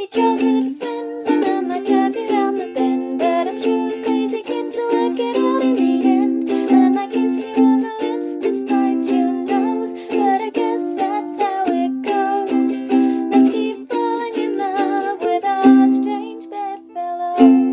be childhood friends, and I might drive you round the bend. But I'm sure this crazy kid to work it out in the end. I might kiss you on the lips despite your nose, but I guess that's how it goes. Let's keep falling in love with our strange bedfellows.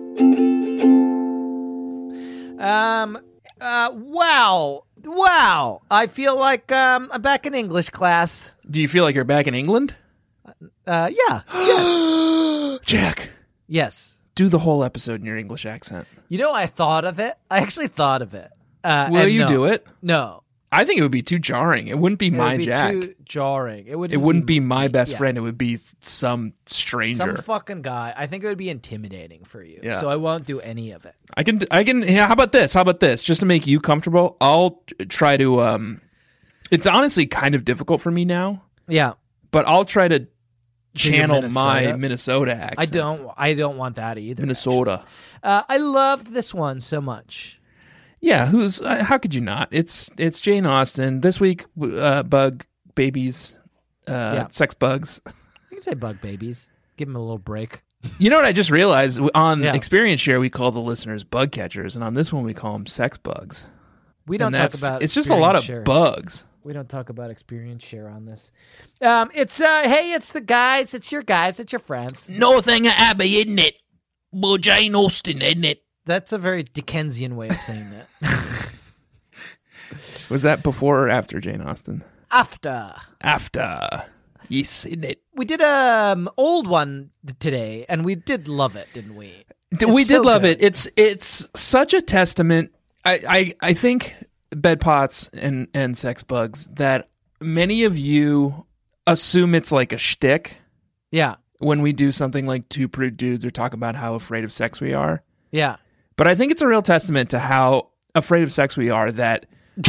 Wow. I feel like I'm back in English class. Do you feel like you're back in England? Yeah. Yes. Jack, Yes. do the whole episode in your English accent. You know, I thought of it. I actually thought of it. Will you do it? No. I think it would be too jarring. It wouldn't be It my would be Jack. too jarring. It Wouldn't be my best yeah. friend. It would be some stranger. Some fucking guy. I think it would be intimidating for you. Yeah. So I won't do any of it. I can. Yeah, how about this? Just to make you comfortable, I'll try to. It's honestly kind of difficult for me now, Yeah. but I'll try to channel Minnesota? my Minnesota accent. I don't want that either. Minnesota. I loved this one so much. Yeah, how could you not? It's Jane Austen. This week, bug babies, sex bugs. You can say bug babies. Give them a little break. You know what I just realized? On Yeah. Experience Share, we call the listeners bug catchers, and on this one, we call them sex bugs. We don't And talk about it's just a lot of experience share. bugs. We don't talk about experience share on this. It's the guys. It's your guys. It's your friends. Nothing Abbey, isn't it? Well, Jane Austen, isn't it? That's a very Dickensian way of saying that. Was that before or after Jane Austen? After. After. Yes, isn't it? We did old one today, and we did love it, didn't we? We did so love good. it. It's such a testament. I think bed pots and sex bugs that many of you assume it's like a shtick Yeah. when we do something like Two Prude Dudes or talk about how afraid of sex we are. Yeah. But I think it's a real testament to how afraid of sex we are that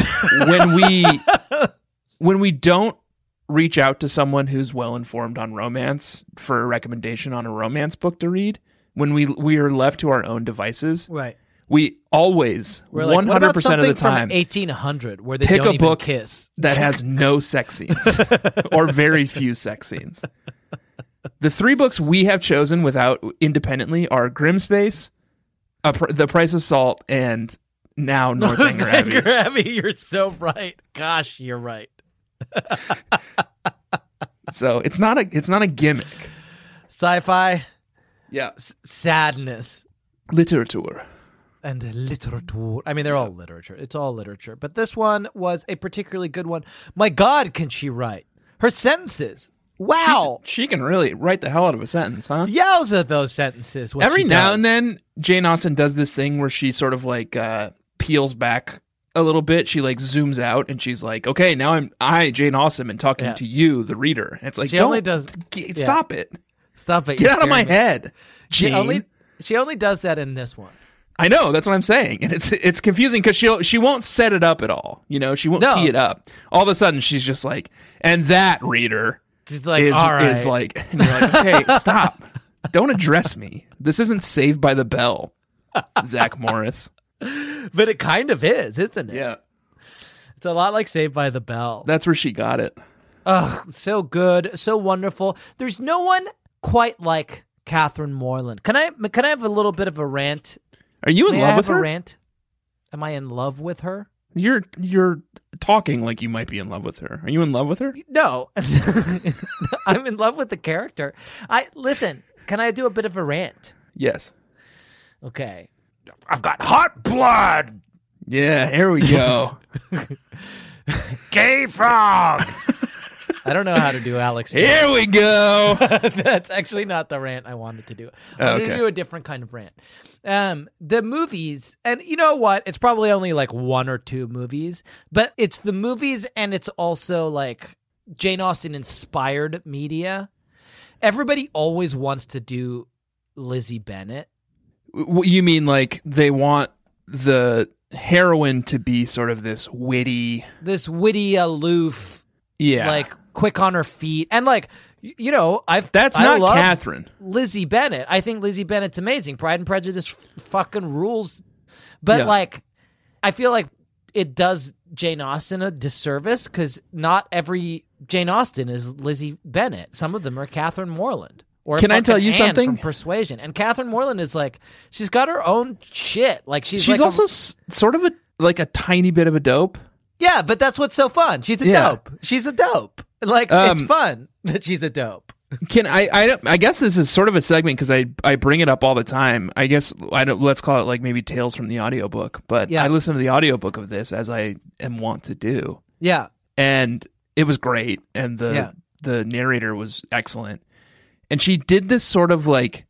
when we don't reach out to someone who's well informed on romance for a recommendation on a romance book to read, when we are left to our own devices, Right. we always We're like, 100% what about of the something time from 1800 where they pick don't a even book kiss. that has no sex scenes or very few sex scenes. The three books we have chosen without independently are Grimspace, The Price of Salt, and now Northanger Abbey. Northanger Abbey, you're so right. Gosh, you're right. So it's not a gimmick. Sci-fi, Yeah, sadness, literature. and literature. I mean, they're all literature. It's all literature. But this one was a particularly good one. My God, can she write? Her sentences. Wow. She can really write the hell out of a sentence, huh? Yowza, those sentences. What Every she now does. and then, Jane Austen does this thing where she sort of like peels back a little bit. She like zooms out and she's like, "Okay, now I, Jane Austen, am talking Yeah. to you, the reader." And it's like, She don't only does- stop it. Stop it. Get you're out of my scaring me. head, Jane. She only does that in this one. I know, that's what I'm saying, and it's confusing because she won't set it up at all. You know, she won't No. tee it up. All of a sudden, she's just like, and that reader She's like, is all right. is like, and you're like, okay, stop, don't address me. This isn't Saved by the Bell, Zach Morris. But it kind of is, isn't it? Yeah, It's a lot like Saved by the Bell. that's where she got it. Ugh, so good, so wonderful. There's no one quite like Catherine Morland. Can I have a little bit of a rant? Are you in May I love with have a her? rant? Am I in love with her? You're talking like you might be in love with her. Are you in love with her? No. I'm in love with the character. Listen, can I do a bit of a rant? Yes. Okay. I've got hot blood. Yeah, here we go. Gay frogs. I don't know how to do Alex. Here we go. That's actually not the rant I wanted to do. I wanted okay. to do a different kind of rant. The movies, and you know what? It's probably only like one or two movies, but it's the movies and it's also like Jane Austen inspired media. Everybody always wants to do Lizzie Bennet. You mean like they want the heroine to be sort of this witty, Aloof, yeah, like quick on her feet, and like you know, I not love Catherine. Lizzie Bennet. I think Lizzie Bennet's amazing. Pride and Prejudice fucking rules, but Yeah. like, I feel like it does Jane Austen a disservice because not every Jane Austen is Lizzie Bennet. Some of them are Catherine Morland. Or Can I tell fucking you Anne something? from Persuasion. And Catherine Moreland is like, she's got her own shit. Like she's like also sort of a tiny bit of a dope. yeah, but that's what's so fun. She's a Yeah. dope. She's a dope. Like it's fun that she's a dope. Can I guess this is sort of a segment because I bring it up all the time. I guess let's call it like maybe Tales from the audiobook, but Yeah. I listened to the audiobook of this as I am wont to do. Yeah. And it was great, and the narrator was excellent. And she did this sort of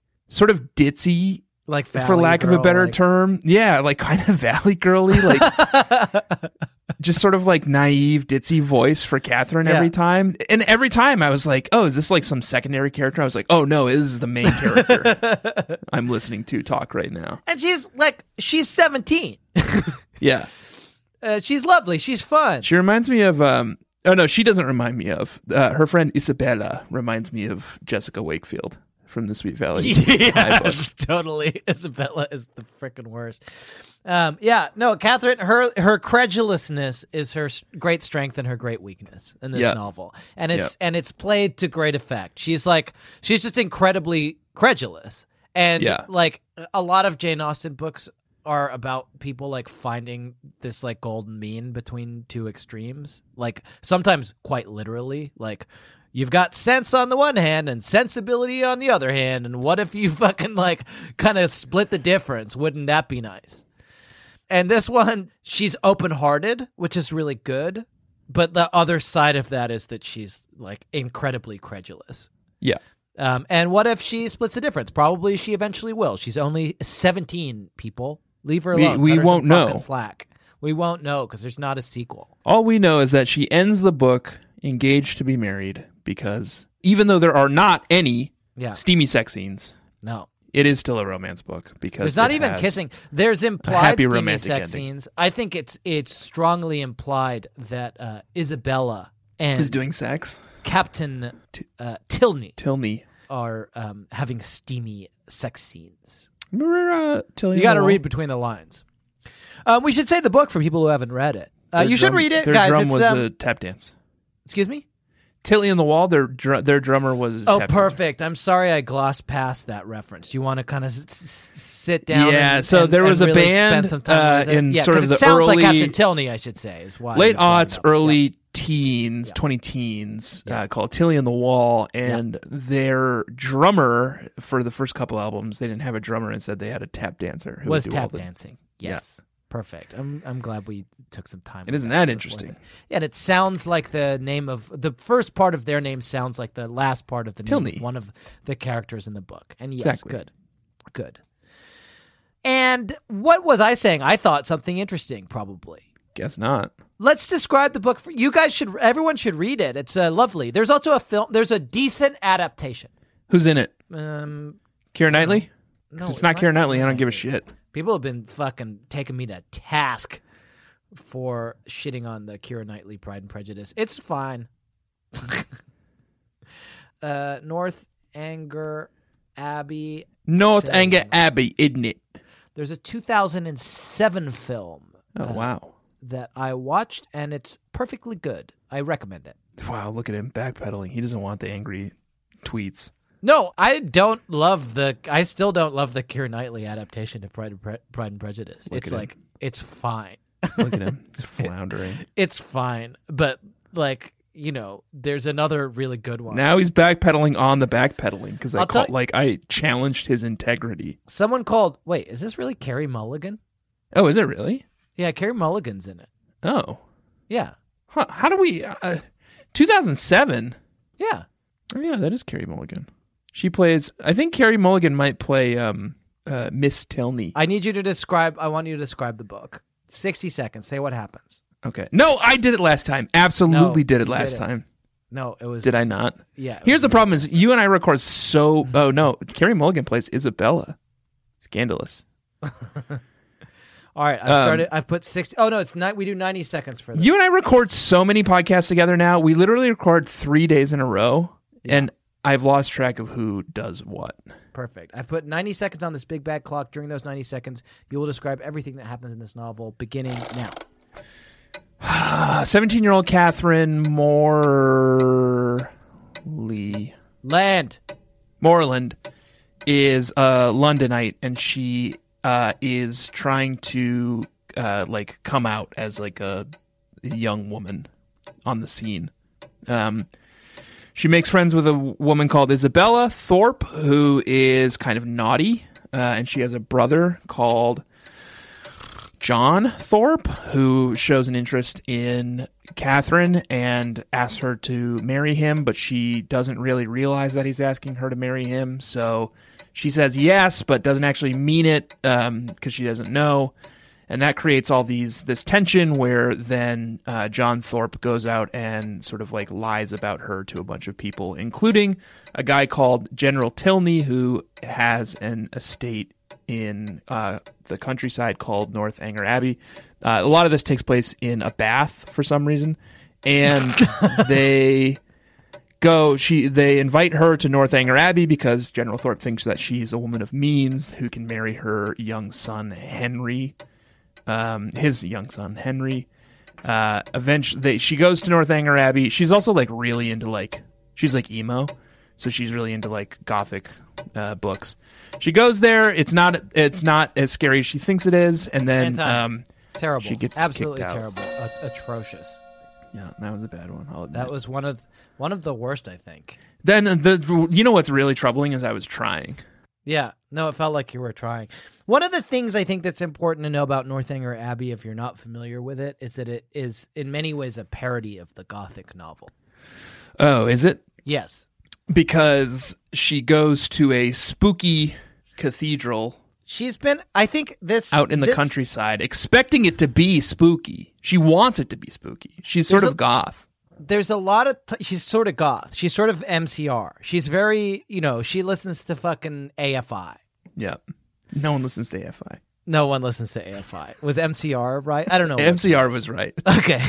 ditzy, Like for Valley lack of a Girl, better like- term, like kind of Valley Girly, like just sort of like naive ditzy voice for Catherine Yeah. every time. And every time I was like, oh, is this like some secondary character? I was like, oh no, this is the main character I'm listening to talk right now. And she's 17. Yeah. She's lovely. She's fun. She reminds me of oh no, she doesn't remind me of her friend Isabella reminds me of Jessica Wakefield from the Sweet Valley. High book. Yes, totally. Isabella is the freaking worst. Catherine, her credulousness is her great strength and her great weakness in this Yeah. novel, and it's played to great effect. She's just incredibly credulous, and Yeah. like a lot of Jane Austen books are about people like finding this like golden mean between two extremes, like sometimes quite literally, like. You've got sense on the one hand and sensibility on the other hand, and what if you fucking like kind of split the difference? Wouldn't that be nice? And this one, she's open-hearted, which is really good, but the other side of that is that she's like incredibly credulous. Yeah. And what if she splits the difference? Probably she eventually will. She's only 17, people. Leave her alone. We Cut her won't some know. fucking slack. We won't know because there's not a sequel. All we know is that she ends the book engaged to be married because even though there are not any Yeah. steamy sex scenes, No. it is still a romance book because There's not it even has kissing. There's implied happy steamy romantic sex ending. scenes. I think it's strongly implied that Isabella and Who's doing sex? Captain Tilney Tilney. are having steamy sex scenes. Remember Tilly? You got to read between the lines. We should say the book for people who haven't read it. You should read it, their guys. Drum It's, was a tap dance. excuse me? Tilly in the Wall. Their drummer was. A Oh, tap perfect. I'm sorry I glossed past that reference. Do you want to kind of sit down? Yeah, and, so and- there and was a really band, spend some time with it? in Yeah, sort 'cause of it the sounds like early- Captain Tilney, I should say, is why. late you brought it aughts, up. early teens, 20-teens, called Tilly in the Wall, and their drummer for the first couple albums, they didn't have a drummer. Instead, they had a tap dancer who Was would do all tap the dancing. Yes. Perfect. I'm glad we took some time. It with isn't that. that It was worth interesting. it. Yeah, and it sounds like the name of the first part of their name sounds like the last part of the name Tilney. of one of the characters in the book. And yes, Exactly. good. And what was I saying? I thought something interesting, probably. Guess not. Let's describe the book for you guys. Everyone should read it. It's lovely. There's also a film. There's a decent adaptation. Who's in it? Keira Keira Knightley? 'Cause No, it's not Keira Knightley. I don't give a shit. People have been fucking taking me to task for shitting on the Keira Knightley Pride and Prejudice. It's fine. North Anger Abbey. North Film. Anger Abbey, isn't it? There's a 2007 film Oh, wow. that I watched, and it's perfectly good. I recommend it. Wow, look at him backpedaling. He doesn't want the angry tweets. No, I still don't love the Keira Knightley adaptation of Pride and Prejudice. Look It's at like, it's fine. Look at him. He's floundering. It's fine. But, like, you know, there's another really good one. Now he's backpedaling on the backpedaling because I'll tell- I challenged his integrity. Someone called, wait, is this really Carrie Mulligan? Oh, is it really? Yeah, Carrie Mulligan's in it. Oh. Yeah. Huh, how do we... 2007? Yeah. Oh, yeah, that is Carrie Mulligan. She plays... I think Carrie Mulligan might play Miss Tilney. I want you to describe the book. 60 seconds. Say what happens. Okay. No, I did it last time. Absolutely No, did it you last didn't. time. No, it was... Did I not? Yeah. it Here's was the you. problem is you and I record so... Oh, no. Carrie Mulligan plays Isabella. Scandalous. All right, I've put 60... Oh, no, it's not... We do 90 seconds for this. You and I record so many podcasts together now. We literally record 3 days in a row, and I've lost track of who does what. Perfect. I've put 90 seconds on this big bad clock. During those 90 seconds, you will describe everything that happens in this novel, beginning now. 17-year-old Catherine Morley. Land. Moreland is a Londonite, and she is trying to like come out as like a young woman on the scene. She makes friends with a woman called Isabella Thorpe, who is kind of naughty, and she has a brother called John Thorpe, who shows an interest in Catherine and asks her to marry him, but she doesn't really realize that he's asking her to marry him, so she says yes, but doesn't actually mean it because she doesn't know. And that creates all this tension where then John Thorpe goes out and sort of like lies about her to a bunch of people, including a guy called General Tilney, who has an estate in the countryside called North Anger Abbey. A lot of this takes place in a bath for some reason. And they invite her to North Anger Abbey because General Thorpe thinks that she's a woman of means who can marry her young son, Henry. His young son, Henry. Eventually, she goes to North Anger Abbey. She's also like really into she's like emo, so she's really into like gothic books. She goes there. It's not as scary as she thinks it is, and then terrible. She gets absolutely kicked out. terrible, atrocious. Yeah, that was a bad one. I'll admit. That was one of the worst, I think. Then you know what's really troubling is I was trying. Yeah, no, it felt like you were trying. One of the things I think that's important to know about Northanger Abbey, if you're not familiar with it, is that it is in many ways a parody of the Gothic novel. Oh, is it? Yes. Because she goes to a spooky cathedral. She's been, I think this... out in the countryside, expecting it to be spooky. She wants it to be spooky. She's sort of goth. There's a lot of... she's sort of goth. She's sort of MCR. She's very, she listens to fucking AFI. Yeah. No one listens to AFI. No one listens to AFI. Was MCR right? I don't know. MCR was right. Okay.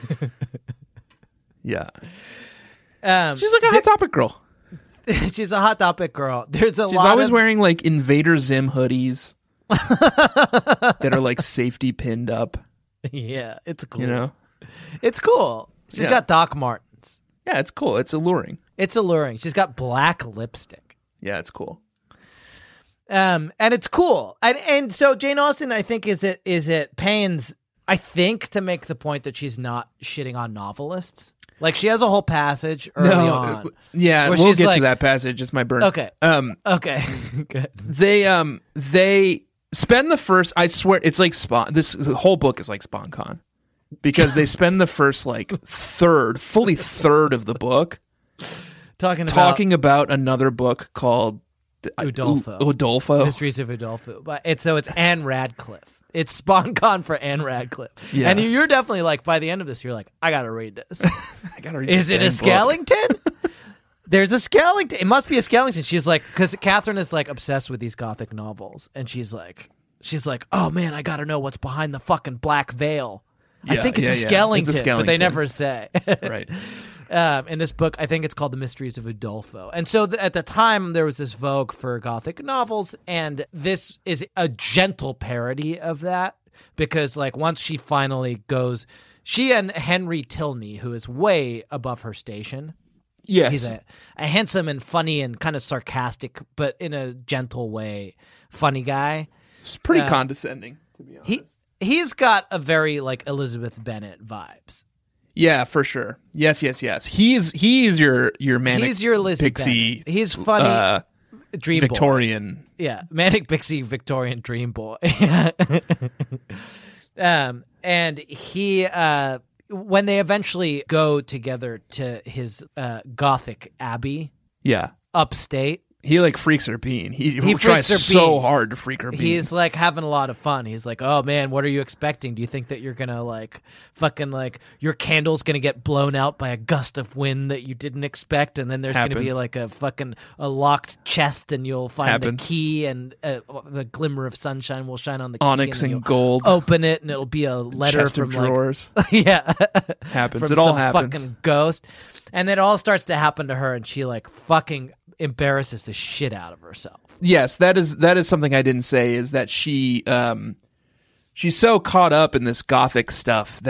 Yeah. She's like a Hot Topic girl. She's a Hot Topic girl. She's always wearing like Invader Zim hoodies that are like safety pinned up. Yeah, it's cool. You know? It's cool. She's got Doc Martens. Yeah, it's cool. It's alluring. It's alluring. She's got black lipstick. Yeah, it's cool. And it's cool. And so Jane Austen, I think, is it pains, I think, to make the point that she's not shitting on novelists. Like, she has a whole passage early on. Yeah, we'll get to that passage. It's my burn. Okay. Okay. Good. They spend the first, I swear, it's like this whole book is like SpawnCon. Because they spend the first fully third of the book talking about another book called Udolpho. Mysteries of Udolpho. But it's Anne Radcliffe. It's SpawnCon for Anne Radcliffe. Yeah. And you're definitely like, by the end of this, you're like, I gotta read this. I gotta read Is this it a Skellington? There's a Skellington. It must be a Skellington. She's like, because Catherine is like obsessed with these Gothic novels, and she's like, oh man, I gotta know what's behind the fucking black veil. I think it's a Skellington, it's a Skellington, but they never say. Right. In this book, I think it's called The Mysteries of Udolpho. And so at the time, there was this vogue for Gothic novels, and this is a gentle parody of that, because like once she finally goes, she and Henry Tilney, who is way above her station. Yes. He's a handsome and funny and kind of sarcastic, but in a gentle way, funny guy. It's pretty condescending, to be honest. He's got a very like Elizabeth Bennet vibes. Yeah, for sure. Yes. He's your manic. He's your Lizzie pixie. Bennett. He's funny. Dream Victorian. Boy. Yeah, manic pixie Victorian dream boy. And he when they eventually go together to his Gothic abbey, upstate. He like freaks her bean. He freaks tries her so bean. hard to freak her bean. He's like having a lot of fun. He's like, oh man, what are you expecting? Do you think that you're gonna like fucking like your candle's gonna get blown out by a gust of wind that you didn't expect, and then there's gonna be like a locked chest, and you'll find the key, and the glimmer of sunshine will shine on the key, onyx and gold. Open it, and it'll be a letter chest from of drawers. yeah, happens. From It all some happens. Fucking ghost, and it all starts to happen to her, and she like fucking embarrasses the shit out of herself. Yes, that is something I didn't say, is that she's so caught up in this Gothic stuff that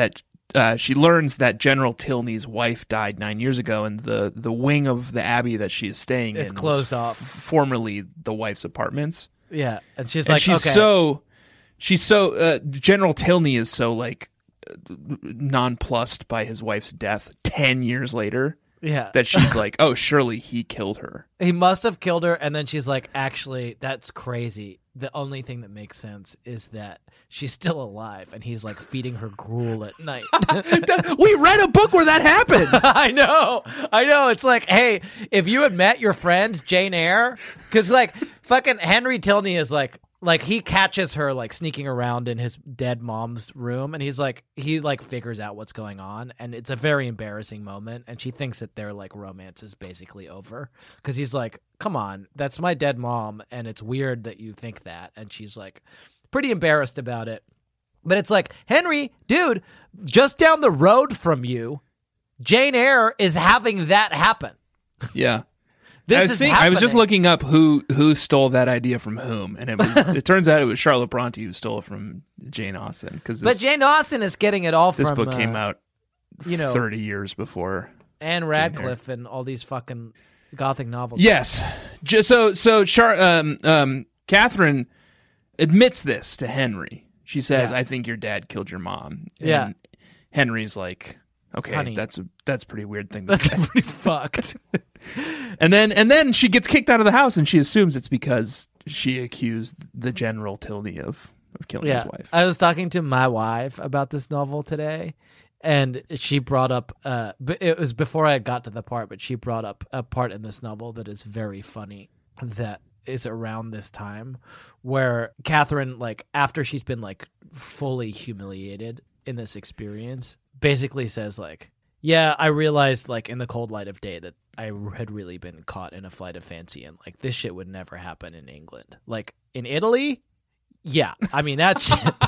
she learns that General Tilney's wife died 9 years ago, and the wing of the abbey that she is staying It's in closed was off. Formerly the wife's apartments. Yeah, and she's And like, she's okay. so General Tilney is so like nonplussed by his wife's death 10 years later Yeah. that she's like, oh, surely he killed her. He must have killed her, and then she's like, actually, that's crazy. The only thing that makes sense is that she's still alive, and he's like feeding her gruel at night. We read a book where that happened. I know. It's like, hey, if you had met your friend Jane Eyre, because like fucking Henry Tilney is like he catches her like sneaking around in his dead mom's room, and he figures out what's going on, and it's a very embarrassing moment, and she thinks that their like romance is basically over because he's like, come on, that's my dead mom, and it's weird that you think that, and she's like pretty embarrassed about it. But it's like, Henry, dude, just down the road from you, Jane Eyre is having that happen. Yeah. This is I was just happening. looking up who stole that idea from whom, and it turns out it was Charlotte Bronte who stole it from Jane Austen, because But Jane Austen is getting it all this from book came out 30 years before. Anne Radcliffe and all these fucking gothic novels. Yes. Catherine admits this to Henry. She says, Yeah. I think your dad killed your mom. And Yeah. Henry's like, okay, Honey. that's a pretty weird thing to That's say. pretty fucked. And then she gets kicked out of the house, and she assumes it's because she accused the General Tilney of killing his wife. I was talking to my wife about this novel today, and she brought up but it was before I got to the part, but she brought up a part in this novel that is very funny that is around this time where Catherine, like, after she's been like fully humiliated in this experience, basically says like, yeah, I realized like in the cold light of day that I had really been caught in a flight of fancy, and like this shit would never happen in England. Like in Italy, yeah, I mean that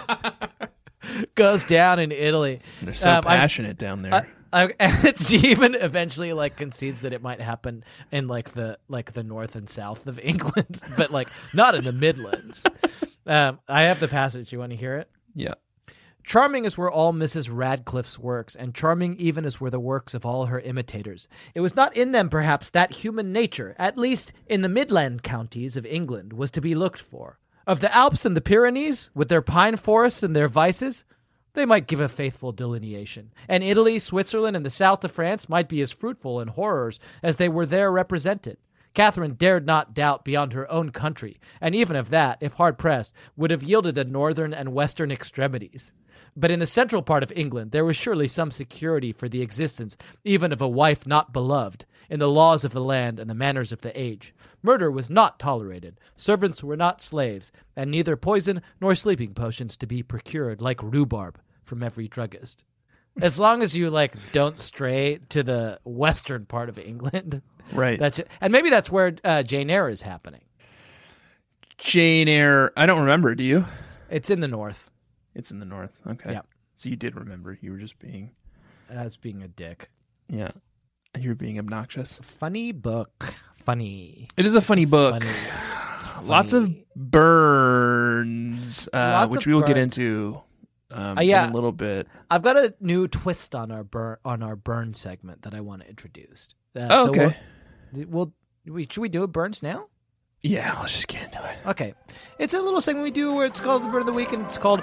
shit goes down in Italy. They're so passionate down there. And she even eventually like concedes that it might happen in like the north and south of England, but like not in the Midlands. I have the passage. You want to hear it? Yeah. Charming as were all Mrs. Radcliffe's works, and charming even as were the works of all her imitators, it was not in them, perhaps, that human nature, at least in the Midland counties of England, was to be looked for. Of the Alps and the Pyrenees, with their pine forests and their vices, they might give a faithful delineation, and Italy, Switzerland, and the south of France might be as fruitful in horrors as they were there represented. Catherine dared not doubt beyond her own country, and even of that, if hard-pressed, would have yielded the northern and western extremities. But in the central part of England there was surely some security for the existence even of a wife not beloved, in the laws of the land and the manners of the age. Murder was not tolerated, servants were not slaves, and neither poison nor sleeping potions to be procured like rhubarb from every druggist. As long as you like don't stray to the western part of England, Right. that's it. And maybe that's where Jane Eyre is happening. Jane Eyre, I don't remember, do you? It's in the north. It's in the north. Okay. Yeah. So you did remember. You were just being, As being a dick. yeah, you were being obnoxious. Funny book. Funny. It is a funny book. Funny. It's Lots of funny. burns, Lots which of we will get burns. into yeah. in a little bit. I've got a new twist on our burn segment that I want to introduce. Oh, okay. Should we do it burns now? Yeah, let's just get into it. Okay. It's a little segment we do where it's called the burn of the week, and it's called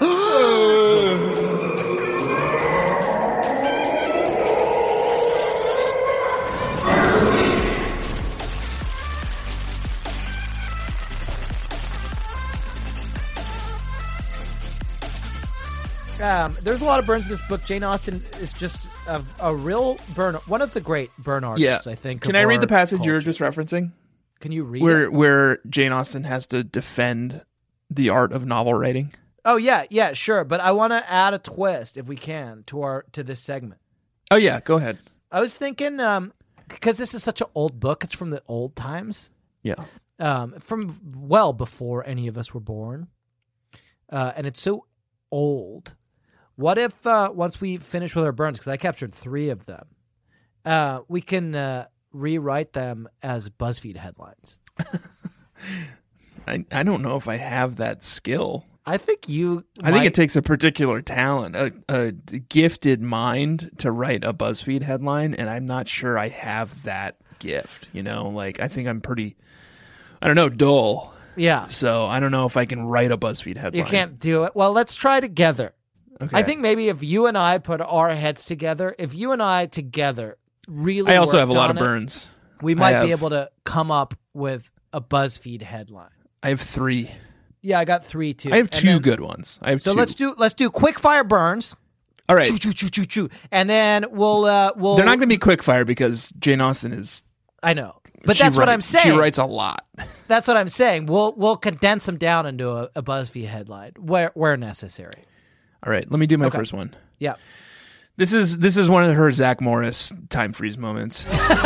there's a lot of burns in this book. Jane Austen is just a real burn, one of the great burn artists, I think. Can of I read our the passage you were culture. just referencing? Can you read it? Where Jane Austen has to defend the art of novel writing? Oh yeah, sure. But I want to add a twist, if we can, to this segment. Oh yeah, go ahead. I was thinking, because this is such an old book, it's from the old times, Yeah. from well before any of us were born, and it's so old. What if once we finish with our burns, because I captured 3 of them, we can rewrite them as BuzzFeed headlines? I don't know if I have that skill. I think I think it takes a particular talent, a gifted mind to write a BuzzFeed headline, and I'm not sure I have that gift. I think I'm pretty, I don't know, dull. Yeah. So I don't know if I can write a BuzzFeed headline. You can't do it. Well, let's try together. Okay. I think maybe if you and I put our heads together, if you and I together really I also have a worked lot on of it, burns. we might be able to come up with a BuzzFeed headline. I have 3. Yeah, I got 3 too. I have And 2 then- good ones. I have So 2. let's do quick fire burns. All right. Choo, choo, choo, choo, choo. And then we'll They're not going to be quick fire because Jane Austen is. I know. But she that's what I'm writes- saying. She writes a lot. That's what I'm saying. We'll condense them down into a BuzzFeed headline where necessary. All right, let me do my first one. Yeah. This is one of her Zach Morris time freeze moments.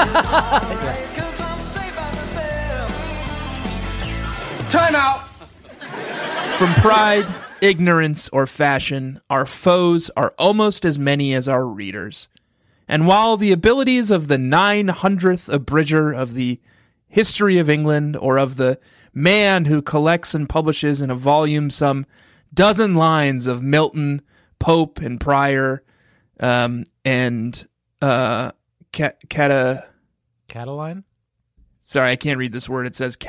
Time out. From pride, ignorance, or fashion, our foes are almost as many as our readers. And while the abilities of the 900th abridger of the history of England, or of the man who collects and publishes in a volume some dozen lines of Milton, Pope, and Prior, and Cataline? Sorry, I can't read this word. It says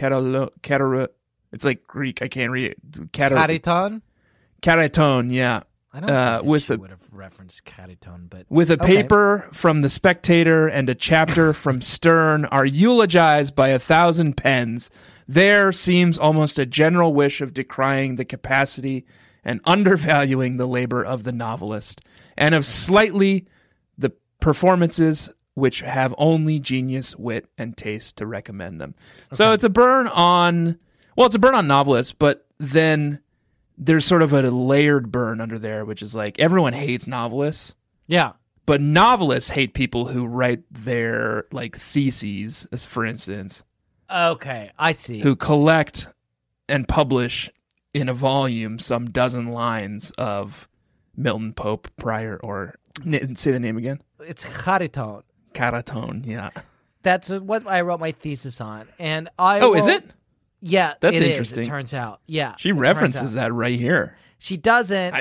it's like Greek. I can't read it. Cariton? Caraton, yeah. I don't think with she a- would have referenced Cariton, but With a okay. paper from The Spectator and a chapter from Sterne are eulogized by 1,000 pens. There seems almost a general wish of decrying the capacity and undervaluing the labor of the novelist, and of slightly the performances which have only genius, wit, and taste to recommend them. So it's a burn on novelists, but then there's sort of a layered burn under there, which is like everyone hates novelists, Yeah. but novelists hate people who write their like theses, as for instance, Okay, I see. who collect and publish in a volume some dozen lines of Milton, Pope, Prior, or say the name again. It's Cariton. Caraton, yeah. That's what I wrote my thesis on, and I. Oh, is will- it? Yeah, That's it is, interesting. it turns out, yeah, She it turns references out. that right here. She doesn't.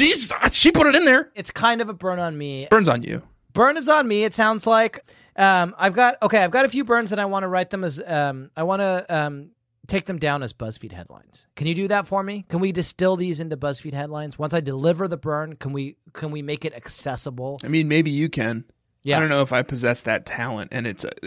She put it in there. It's kind of a burn on me. Burns on you. Burn is on me. It sounds like I've got a few burns, and I want to write them as I want to take them down as BuzzFeed headlines. Can you do that for me? Can we distill these into BuzzFeed headlines? Once I deliver the burn, can we make it accessible? I mean, maybe you can. Yeah. I don't know if I possess that talent, and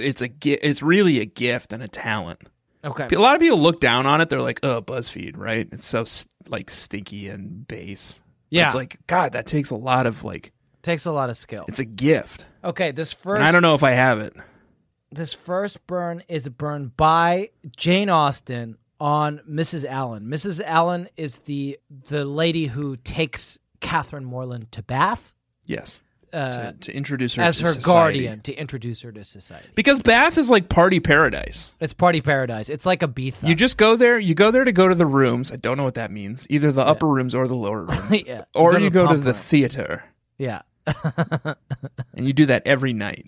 it's really a gift and a talent. Okay. A lot of people look down on it. They're like, "Oh, BuzzFeed, right? It's so like stinky and base." Yeah. It's like, God, that takes a lot of like. Takes a lot of skill. It's a gift, Okay, this first and I don't know if I have it. This first burn is a burn by Jane Austen on Mrs. Allen. Mrs. Allen is the lady who takes Catherine Morland to Bath Yes, to introduce her as to her society. guardian to introduce her to society. because Bath is like party paradise. It's party paradise. It's like Ibiza. You just go there. You go there to go to the rooms. I don't know what that means. Either the upper rooms or the lower rooms. Yeah. Or you go to pump the room. theater, Yeah. and you do that every night.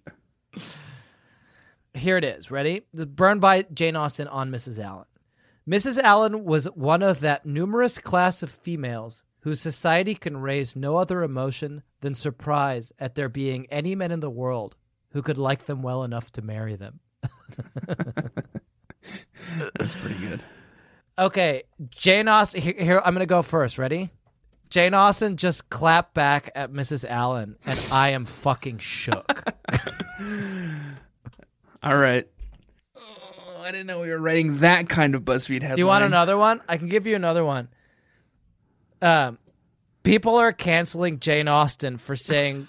Here it is. Ready? The burn by Jane Austen on Mrs. Allen. Mrs. Allen was one of that numerous class of females whose society can raise no other emotion than surprise at there being any men in the world who could like them well enough to marry them. That's pretty good. Okay, Jane Austen. Here I'm going to go first. Ready? Jane Austen just clapped back at Mrs. Allen, and I am fucking shook. All right. Oh, I didn't know we were writing that kind of BuzzFeed headline. Do you want another one? I can give you another one. People are canceling Jane Austen for saying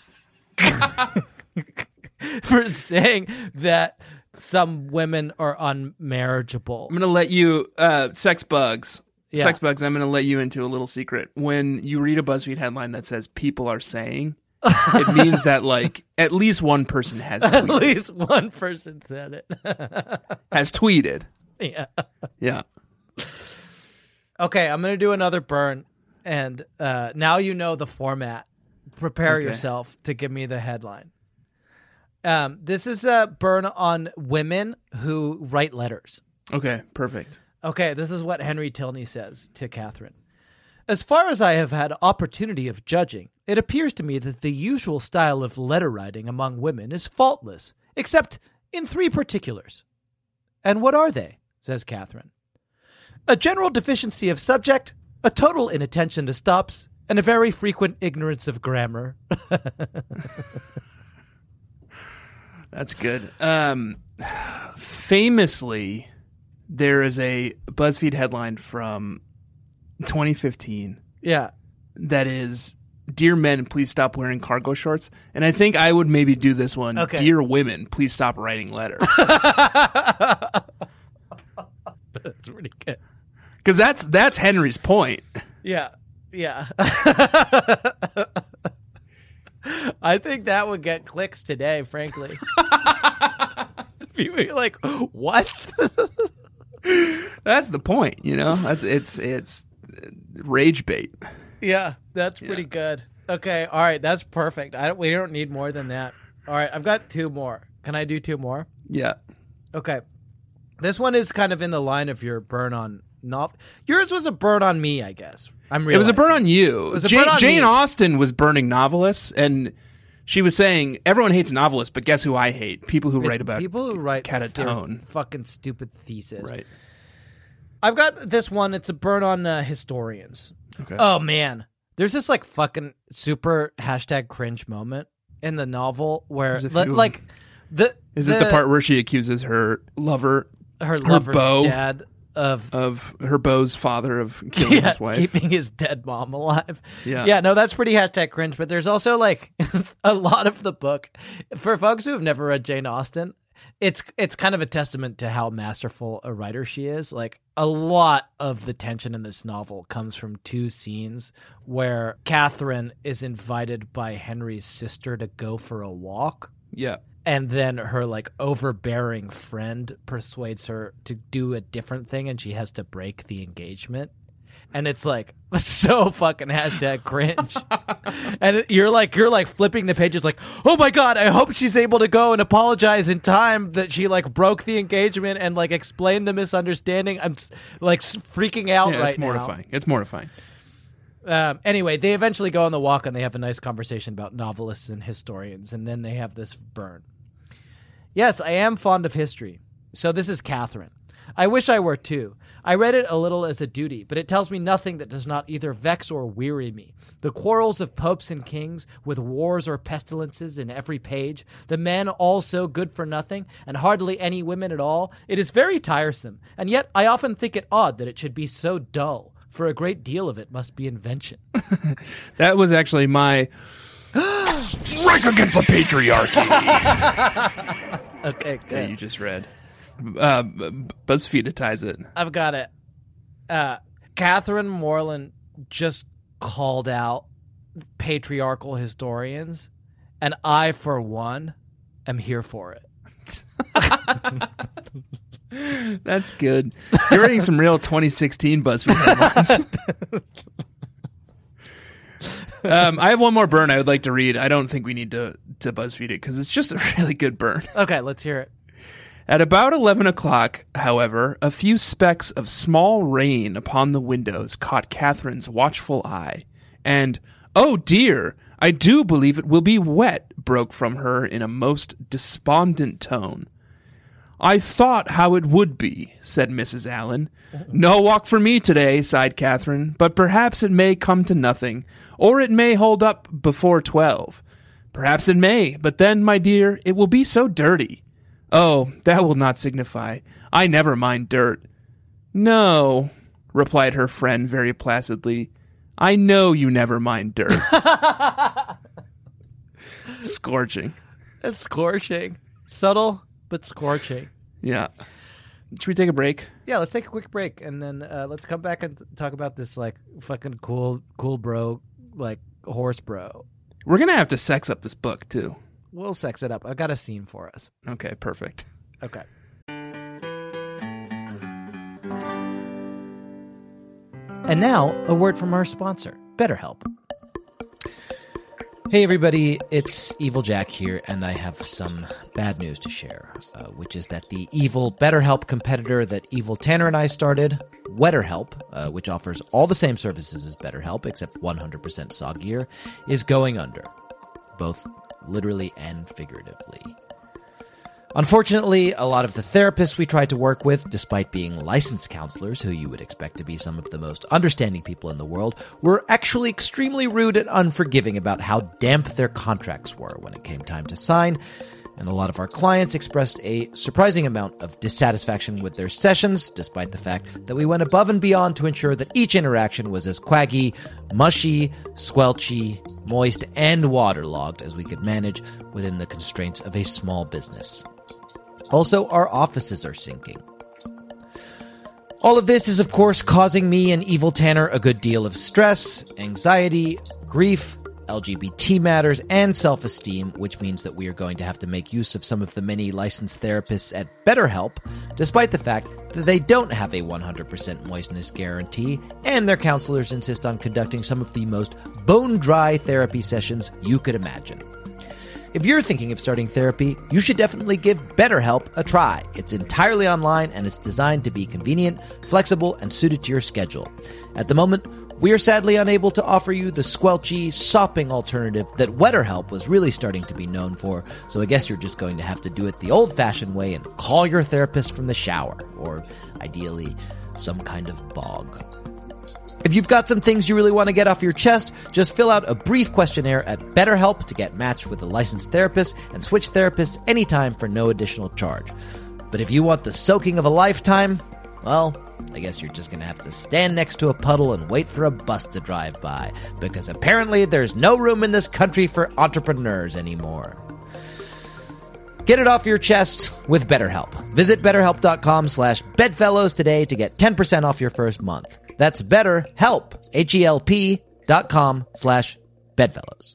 that some women are unmarriageable. I'm going to let you, sex bugs. Yeah. Sex bugs, I'm going to let you into a little secret. When you read a BuzzFeed headline that says people are saying, it means that like at least one person has At tweeted. least one person said it. Has tweeted. Yeah. Yeah. Okay, I'm going to do another burn. And now you know the format. Prepare Okay. yourself to give me the headline. This is a burn on women who write letters. Okay, perfect. Okay, this is what Henry Tilney says to Catherine. As far as I have had opportunity of judging, it appears to me that the usual style of letter writing among women is faultless, except in 3 particulars. And what are they? Says Catherine. A general deficiency of subject, a total inattention to stops, and a very frequent ignorance of grammar. That's good. Famously, there is a BuzzFeed headline from 2015 Yeah. that is, "Dear men, please stop wearing cargo shorts." And I think I would maybe do this one. Okay. "Dear women, please stop writing letters." That's pretty good. Because that's Henry's point. Yeah. Yeah. I think that would get clicks today, frankly. People are like, what? That's the point, you know? It's rage bait. Yeah, that's pretty good. Okay, all right, that's perfect. We don't need more than that. All right, I've got 2 more. Can I do 2 more? Yeah. Okay. This one is kind of in the line of your burn on novel. Yours was a burn on me, I guess. It was a burn on you. was a burn on Jane me. Austen was burning novelists, and she was saying, everyone hates novelists, but guess who I hate? People who write about people who write Catatone. their fucking stupid thesis. Right. I've got this one. It's a burn on historians. Okay. Oh man, there's this like fucking super #cringe moment in the novel where There's a few. like Is it the part where she accuses her lover, her lover's beau dad of her beau's father of killing his wife? keeping his dead mom alive. Yeah. Yeah, no, that's pretty #cringe. But there's also like a lot of the book for folks who have never read Jane Austen. It's kind of a testament to how masterful a writer she is. Like a lot of the tension in this novel comes from 2 scenes where Catherine is invited by Henry's sister to go for a walk. Yeah. And then her like overbearing friend persuades her to do a different thing, and she has to break the engagement. And it's like so fucking #cringe. And you're like flipping the pages, like, oh my god, I hope she's able to go and apologize in time that she like broke the engagement and like explained the misunderstanding. I'm like freaking out right it's mortifying. now. It's mortifying. Anyway, they eventually go on the walk and they have a nice conversation about novelists and historians, and then they have this burn. Yes, I am fond of history. So this is Catherine. I wish I were too. I read it a little as a duty, but it tells me nothing that does not either vex or weary me. The quarrels of popes and kings, with wars or pestilences in every page, the men all so good for nothing, and hardly any women at all, it is very tiresome, and yet I often think it odd that it should be so dull, for a great deal of it must be invention. That was actually my strike against the patriarchy. Okay, that good. you just read. BuzzFeeditize it. I've got it. Catherine Morland just called out patriarchal historians, and I, for one, am here for it. That's good. You're reading some real 2016 BuzzFeed headlines. I have one more burn I would like to read. I don't think we need to BuzzFeed it because it's just a really good burn. Okay, let's hear it. At about 11 o'clock, however, a few specks of small rain upon the windows caught Catherine's watchful eye, and, "Oh dear, I do believe it will be wet," broke from her in a most despondent tone. "I thought how it would be," said Mrs. Allen. "No walk for me today," sighed Catherine, "but perhaps it may come to nothing, or it may hold up before 12. Perhaps it may, but then, my dear, it will be so dirty." "Oh, that will not signify. I never mind dirt." "No," replied her friend very placidly. "I know you never mind dirt." Scorching. It's scorching. Subtle, but scorching. Yeah. Should we take a break? Yeah, let's take a quick break, and then let's come back and talk about this, like, fucking cool bro, like, horse bro. We're going to have to sex up this book, too. We'll sex it up. I've got a scene for us. Okay, perfect. Okay. And now, a word from our sponsor, BetterHelp. Hey everybody, it's Evil Jack here, and I have some bad news to share, which is that the evil BetterHelp competitor that Evil Tanner and I started, WetterHelp, which offers all the same services as BetterHelp except 100% soggier, is going under, both literally and figuratively. Unfortunately, a lot of the therapists we tried to work with, despite being licensed counselors who you would expect to be some of the most understanding people in the world, were actually extremely rude and unforgiving about how damp their contracts were when it came time to sign, and a lot of our clients expressed a surprising amount of dissatisfaction with their sessions, despite the fact that we went above and beyond to ensure that each interaction was as quaggy, mushy, squelchy, moist, and waterlogged as we could manage within the constraints of a small business. Also, our offices are sinking. All of this is, of course, causing me and Evil Tanner a good deal of stress, anxiety, grief, LGBT matters, and self-esteem, which means that we are going to have to make use of some of the many licensed therapists at BetterHelp, despite the fact that they don't have a 100% moistness guarantee, and their counselors insist on conducting some of the most bone-dry therapy sessions you could imagine. If you're thinking of starting therapy, you should definitely give BetterHelp a try. It's entirely online and it's designed to be convenient, flexible, and suited to your schedule. At the moment, we are sadly unable to offer you the squelchy, sopping alternative that WetterHelp was really starting to be known for, so I guess you're just going to have to do it the old-fashioned way and call your therapist from the shower, or ideally, some kind of bog. If you've got some things you really want to get off your chest, just fill out a brief questionnaire at BetterHelp to get matched with a licensed therapist and switch therapists anytime for no additional charge. But if you want the soaking of a lifetime, well, I guess you're just going to have to stand next to a puddle and wait for a bus to drive by, because apparently there's no room in this country for entrepreneurs anymore. Get it off your chest with BetterHelp. Visit BetterHelp.com/bedfellows today to get 10% off your first month. That's BetterHelp, HELP.com/bedfellows.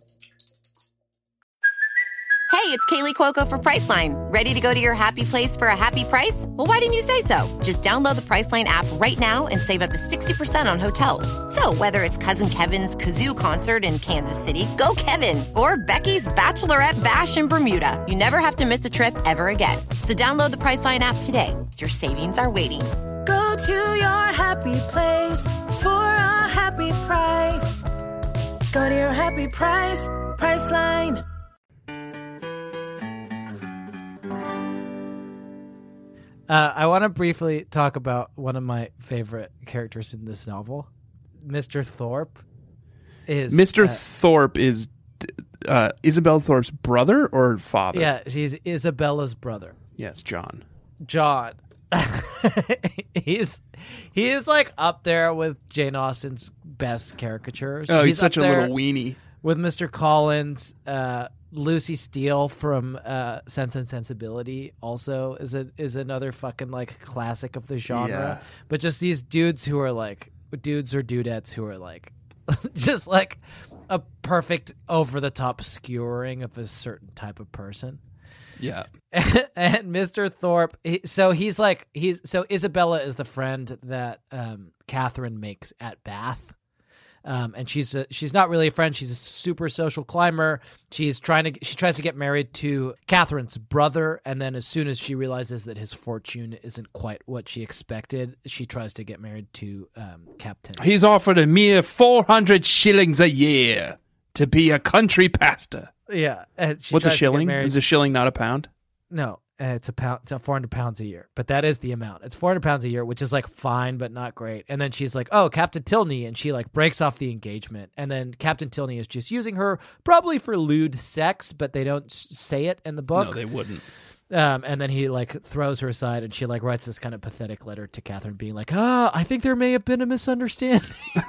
Hey, it's Kaylee Cuoco for Priceline. Ready to go to your happy place for a happy price? Well, why didn't you say so? Just download the Priceline app right now and save up to 60% on hotels. So whether it's Cousin Kevin's Kazoo Concert in Kansas City, go Kevin, or Becky's Bachelorette Bash in Bermuda, you never have to miss a trip ever again. So download the Priceline app today. Your savings are waiting. Go to your happy place for a happy price. Go to your happy price, Priceline. I want to briefly talk about one of my favorite characters in this novel. Mr. Thorpe is... Mr. Thorpe is Isabella Thorpe's brother or father? Yeah, he's Isabella's brother. Yes, John. John. He is like up there with Jane Austen's best caricatures. Oh, he's such a there little weenie. with Mr. Collins. Lucy Steele from Sense and Sensibility also is another fucking like classic of the genre. Yeah. But just these dudes who are like dudes or dudettes who are like just like a perfect over the top skewering of a certain type of person. Yeah. And Mr. Thorpe, so Isabella is the friend that Catherine makes at Bath. And she's not really a friend. She's a super social climber. She tries to get married to Catherine's brother, and then as soon as she realizes that his fortune isn't quite what she expected, she tries to get married to Captain. He's offered a mere 400 shillings a year to be a country pastor. Yeah. What's a shilling? Is a shilling not a pound? No. It's a pound. It's 400 pounds a year, but that is the amount. It's 400 pounds a year, which is like fine, but not great. And then she's like, "Oh, Captain Tilney," and she like breaks off the engagement. And then Captain Tilney is just using her probably for lewd sex, but they don't say it in the book. No, they wouldn't. And then he like throws her aside, and she like writes this kind of pathetic letter to Catherine, being like, I think there may have been a misunderstanding."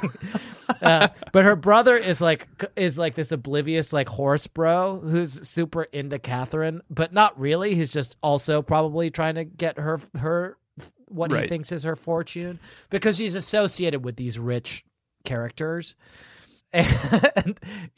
But her brother is like this oblivious like horse bro who's super into Catherine, but not really. He's just also probably trying to get her what he thinks is her fortune, because she's associated with these rich characters. And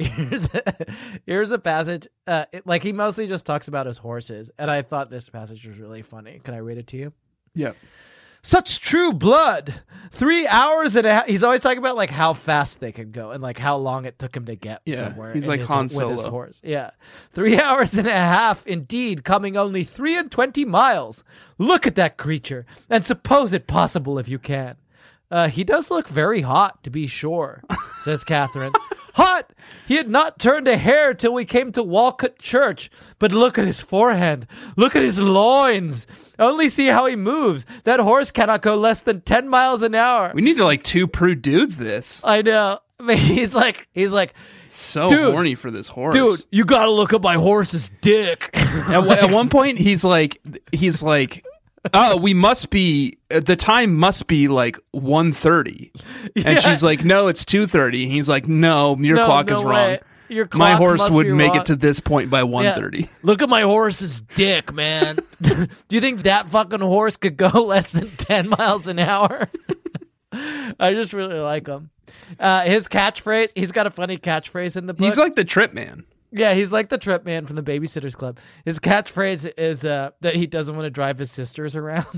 here's a passage. Like he mostly just talks about his horses, and I thought this passage was really funny. Can I read it to you? Yeah. Such true blood. 3 hours and a half. He's always talking about like how fast they can go and like how long it took him to get somewhere. He's in like Han with his Solo. horse. Yeah. 3 hours and a half indeed, coming only 23 miles. Look at that creature and suppose it possible if you can. He does look very hot, to be sure, says Catherine. Hot! He had not turned a hair till we came to Walcott Church. But look at his forehead. Look at his loins. Only see how he moves. That horse cannot go less than 10 miles an hour. We need to like two prude dudes this. I know. I mean, he's like, So Dude. horny for this horse. dude, you gotta look at my horse's dick. At one point, he's like, oh, we must be, the time must be like 1:30. And Yeah. she's like, no, it's 2:30. He's like, no, your No, clock no is way. wrong. Your My clock horse must would be make wrong. it to this point by Yeah. 1:30. Look at my horse's dick, man. Do you think that fucking horse could go less than 10 miles an hour? I just really like him. His catchphrase, he's got a funny catchphrase in the book. He's like the trip man. Yeah, he's like the trip man from the Babysitters Club. His catchphrase is that he doesn't want to drive his sisters around.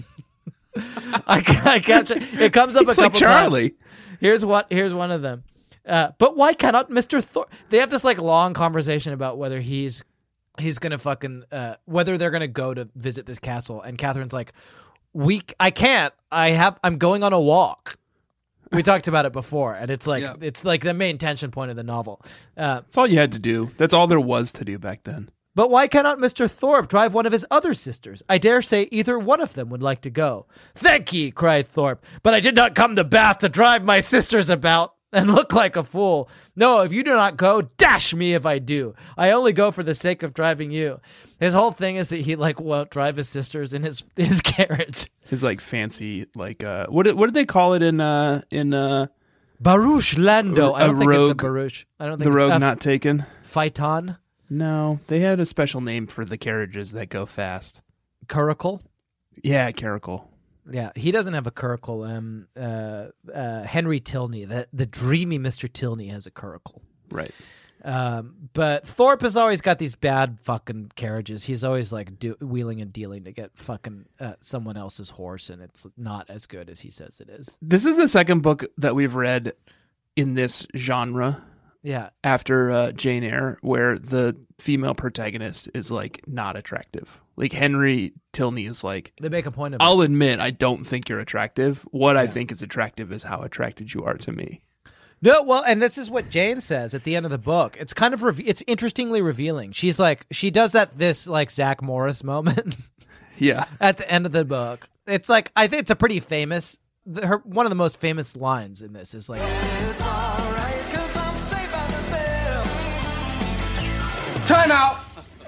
I catch it. It comes up He's a like couple Charlie. times. Here's one of them. But why cannot Mr. Thorpe? They have this like long conversation about whether he's gonna fucking whether they're gonna go to visit this castle. And Catherine's like, I can't. I'm going on a walk. We talked about it before, and it's like Yeah. it's like the main tension point of the novel. That's all you had to do. That's all there was to do back then. But why cannot Mr. Thorpe drive one of his other sisters? I dare say either one of them would like to go. Thank ye, cried Thorpe, but I did not come to Bath to drive my sisters about and look like a fool. No, if you do not go, dash me if I do. I only go for the sake of driving you. His whole thing is that he like won't drive his sisters in his carriage. His like fancy like what did they call it in Barouche Lando. I don't think it's a rogue- barouche. I don't think The it's Rogue a Not Taken? Phaeton. No, they had a special name for the carriages that go fast. Curricle. Yeah, caracal. Yeah, he doesn't have a curricle. Henry Tilney, the dreamy Mr. Tilney, has a curricle. Right. But Thorpe has always got these bad fucking carriages. He's always like wheeling and dealing to get fucking someone else's horse, and it's not as good as he says it is. This is the second book that we've read in this genre Yeah, after Jane Eyre, where the female protagonist is like not attractive. Like Henry Tilney is like, they make a point of it. I'll admit I don't think you're attractive. What I think is attractive is how attracted you are to me. No, well, and this is what Jane says at the end of the book. It's kind of it's interestingly revealing. She's like, she does this like Zach Morris moment Yeah. at the end of the book. It's like, I think it's a pretty famous. One of the most famous lines in this is like, Time out.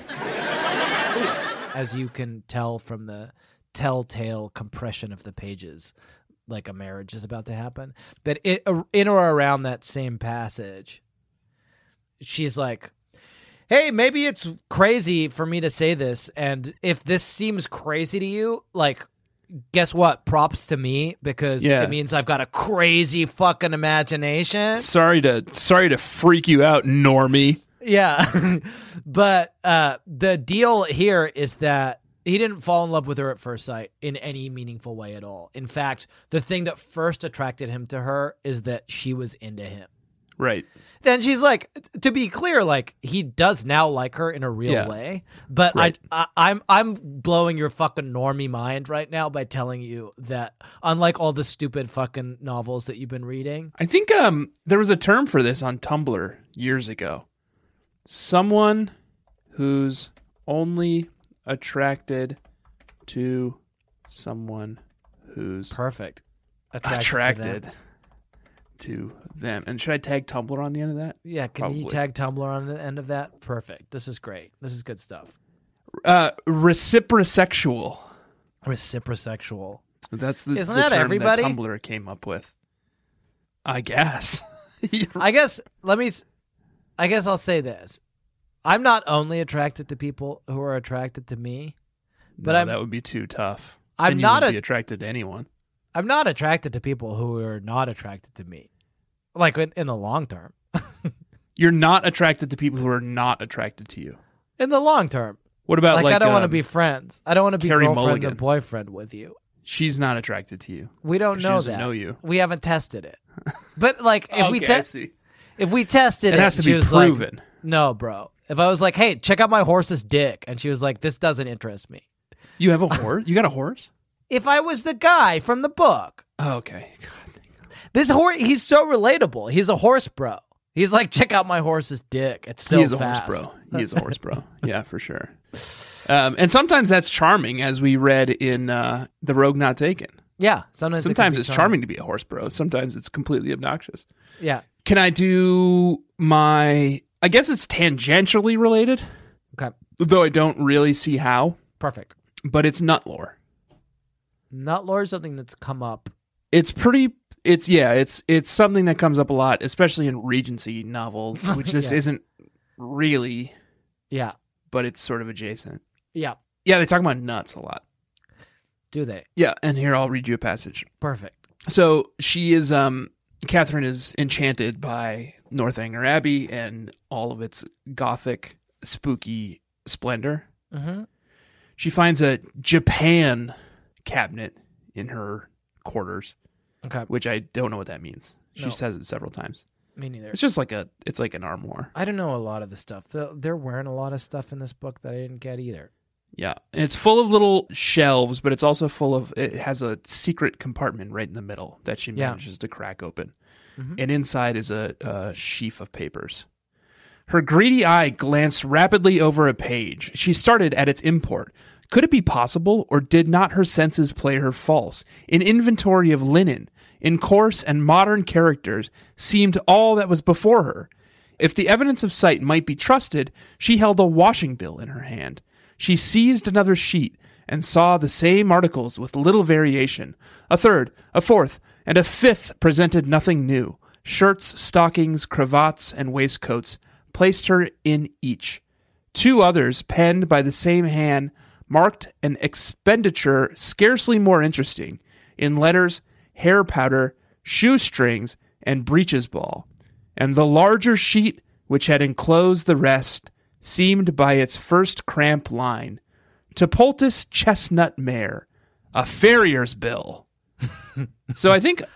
as you can tell from the telltale compression of the pages, like a marriage is about to happen. But in or around that same passage, she's like, hey, maybe it's crazy for me to say this, and if this seems crazy to you, like, guess what? Props to me, because it means I've got a crazy fucking imagination. Sorry to freak you out, normie. Yeah. But the deal here is that he didn't fall in love with her at first sight in any meaningful way at all. In fact, the thing that first attracted him to her is that she was into him. Right. Then she's like, to be clear, like, he does now like her in a real way. But Right. I'm blowing your fucking normie mind right now by telling you that unlike all the stupid fucking novels that you've been reading. I think there was a term for this on Tumblr years ago. Someone who's only attracted to someone who's Perfect. attracted to them. And should I tag Tumblr on the end of that? Yeah, can you Probably. tag Tumblr on the end of that? Perfect. This is great. This is good stuff. Reciprosexual. Reciprosexual. That's the, Isn't the that term everybody? that Tumblr came up with. I guess. I guess I'll say this. I'm not only attracted to people who are attracted to me, but No, I'm that would be too tough. I'm Then you not wouldn't be attracted to anyone. I'm not attracted to people who are not attracted to me. Like in the long term. You're not attracted to people who are not attracted to you. In the long term. What about Like I don't want to be friends. I don't want to be Carey girlfriend Mulligan. or boyfriend with you. She's not attracted to you. We don't She know doesn't that. know you. We haven't tested it. But like, if we Okay, I test, see. if we tested It has to she be was like, proven. no, bro. If I was like, hey, check out my horse's dick, and she was like, this doesn't interest me. You have a horse? You got a horse? If I was the guy from the book, Oh, okay. this horse, he's so relatable. He's a horse bro. He's like, check out my horse's dick. It's so He is a fast. horse bro. He is a horse bro. Yeah, for sure. And sometimes that's charming, as we read in The Rogue Not Taken. Yeah. Sometimes Sometimes it's charming to be a horse bro. Sometimes it's completely obnoxious. Yeah. Can I do my... I guess it's tangentially related, Okay. though I don't really see how, Perfect. but it's nut lore. Nut lore is something that's come up. It's something that comes up a lot, especially in Regency novels, which this Yeah. isn't really, Yeah. but it's sort of adjacent. Yeah. Yeah, they talk about nuts a lot. Do they? Yeah, and here I'll read you a passage. Perfect. So she is, Catherine is enchanted by Northanger Abbey and all of its gothic, spooky splendor. Mm-hmm. She finds a Japan cabinet in her quarters, Okay. which I don't know what that means. She No. says it several times. Me neither. It's just like it's like an armoire. I don't know a lot of the stuff. They're wearing a lot of stuff in this book that I didn't get either. Yeah, and it's full of little shelves, but it's also full of. It has a secret compartment right in the middle that she Yeah. manages to crack open, Mhm. and inside is a sheaf of papers. Her greedy eye glanced rapidly over a page. She started at its import. Could it be possible, or did not her senses play her false? An inventory of linen, in coarse and modern characters, seemed all that was before her. If the evidence of sight might be trusted, she held a washing bill in her hand. She seized another sheet and saw the same articles with little variation. A third, a fourth, and a fifth presented nothing new. Shirts, stockings, cravats, and waistcoats placed her in each. Two others, penned by the same hand, marked an expenditure scarcely more interesting, in letters, hair powder, shoestrings, and breeches ball. And the larger sheet, which had enclosed the rest, seemed by its first cramp line, to poultice chestnut mare, a farrier's bill. So I think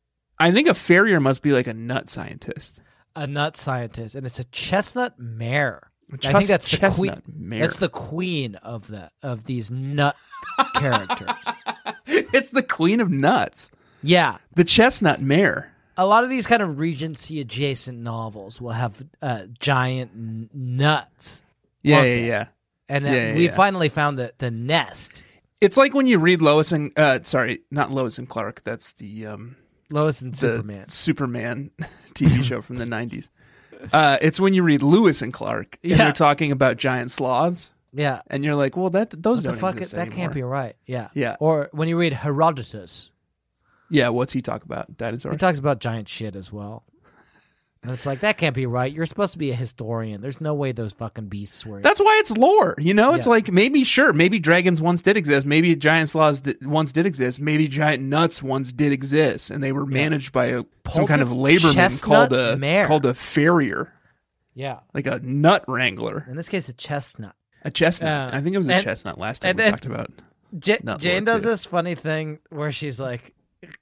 a farrier must be like a nut scientist. A nut scientist, and it's a chestnut mare. I Chest- think that's the chestnut queen. mare. That's the queen of these nut characters. It's the queen of nuts. Yeah. The chestnut mare. A lot of these kind of Regency adjacent novels will have giant nuts. Yeah, Love yeah, that. yeah. And Yeah, we yeah. finally found the nest. It's like when you read Lois and not Lois and Clark. That's the Lois and the Superman. Superman TV show from the 90s. It's when you read Lewis and Clark and Yeah. they're talking about giant sloths, Yeah. and you're like, well, those What don't the fuck? exist That anymore. can't be right. Yeah. Yeah. Or when you read Herodotus, Yeah, what's he talk about? Dinosaurs? he talks about giant shit as well. And it's like, that can't be right. You're supposed to be a historian. There's no way those fucking beasts were. That's why it's lore. You know, it's Yeah. like maybe dragons once did exist. Maybe giant sloths once did exist. Maybe giant nuts once did exist, and they were managed by some kind of Poultice laborman chestnut mare. called a farrier, Yeah. like a nut wrangler, In this case, a chestnut. a chestnut. I think it was a and- chestnut last time and we then- talked about. Nut Jane lore, does too. this funny thing where she's like,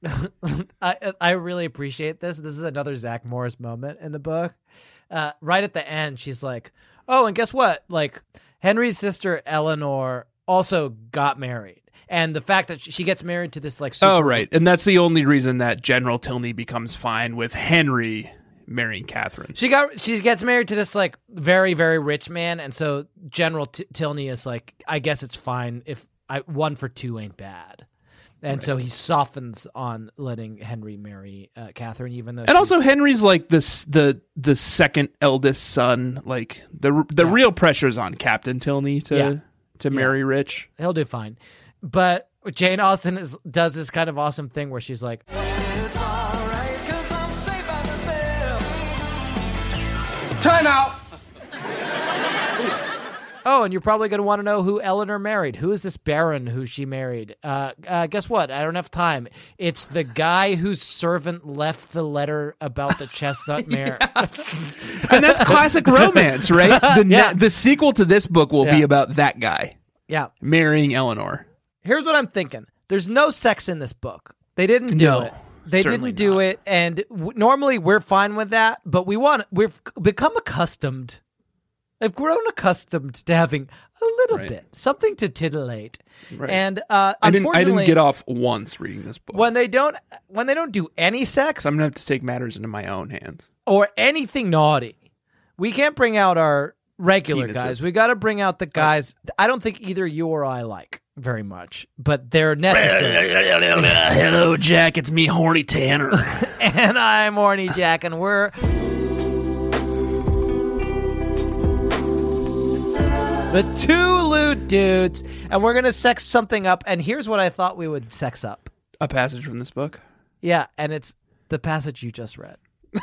I really appreciate this. This is another Zach Morris moment in the book. Right at the end, she's like, oh, and guess what? Like, Henry's sister Eleanor also got married. And the fact that she gets married to this, like, super... Oh, right. And that's the only reason that General Tilney becomes fine with Henry marrying Catherine. She gets married to this, like, very, very rich man. And so General Tilney is like, I guess it's fine if 1 for 2 ain't bad. And so he softens on letting Henry marry Catherine, even though And also Henry's like the second eldest son. Like the real pressure's on Captain Tilney to marry rich. he'll do fine. But Jane Austen does this kind of awesome thing where she's like, Time out. oh, and you're probably going to want to know who Eleanor married. Who is this baron who she married? Guess what? I don't have time. It's the guy whose servant left the letter about the chestnut mare. And that's classic romance, right? The sequel to this book will be Yeah. about that guy Yeah. marrying Eleanor. Here's what I'm thinking. There's no sex in this book. They didn't do No, it. They certainly didn't do not. it, and normally we're fine with that. But we've become accustomed. I've grown accustomed to having a little Right. bit, something to titillate. Right. And I didn't unfortunately, get off once reading this book. when they don't do any sex So I'm gonna have to take matters into my own hands. or anything naughty, we can't bring out our regular Penises. guys. We got to bring out the guys. I don't think either you or I like very much, but they're necessary. Hello, Jack. It's me, Horny Tanner. And I'm Horny Jack, and we're the two lewd dudes, and we're gonna sex something up. And here's what I thought we would sex up. A passage from this book. Yeah, and it's the passage you just read.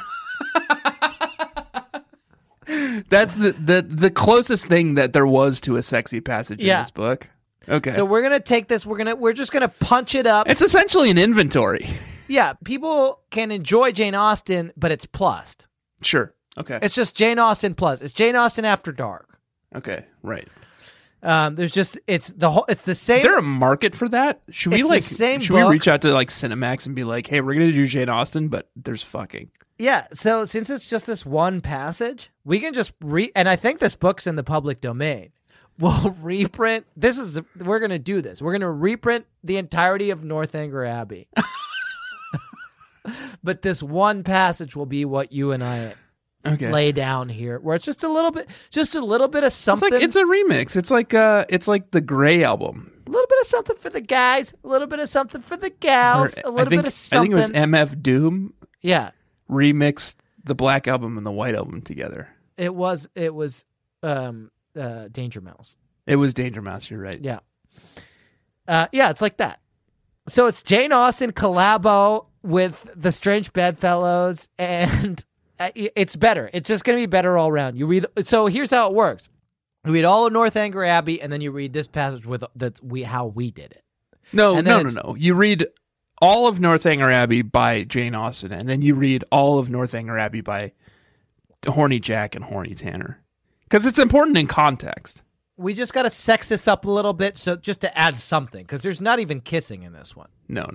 That's the closest thing that there was to a sexy passage in Yeah. this book. Okay. So we're gonna take this. We're just gonna punch it up. it's essentially an inventory. Yeah, people can enjoy Jane Austen, but it's plussed. Sure. Okay. It's just Jane Austen plus. It's Jane Austen After Dark. Okay. Right. There's just it's the same. Is there a market for that? Should we It's the like same should we book. reach out to like Cinemax and be like, "Hey, we're going to do Jane Austen, but there's fucking." Yeah, so since it's just this one passage, we can just and I think this book's in the public domain. We'll reprint. We're going to do this. We're going to reprint the entirety of Northanger Abbey. But this one passage will be what you and I Okay. lay down here, where it's just a little bit of It's something. like it's a remix. It's like the Grey album. a little bit of something for the guys, a little bit of something for the gals, a little bit of I something. think it was MF Doom Yeah, remixed the Black Album and the White Album together. it was Danger Mouse. It was Danger Mouse, you're right. Yeah. Yeah, it's like that. So it's Jane Austen collabo with the Strange Bedfellows, and it's better. It's just going to be better all around. You read. So here's how it works: you read all of Northanger Abbey, and then you read this passage with how we did it. No. And then it's- You read all of Northanger Abbey by Jane Austen, and then you read all of Northanger Abbey by Horny Jack and Horny Tanner. Because it's important in context. We just got to sex this up a little bit, so just to add something, because there's not even kissing in this one. No.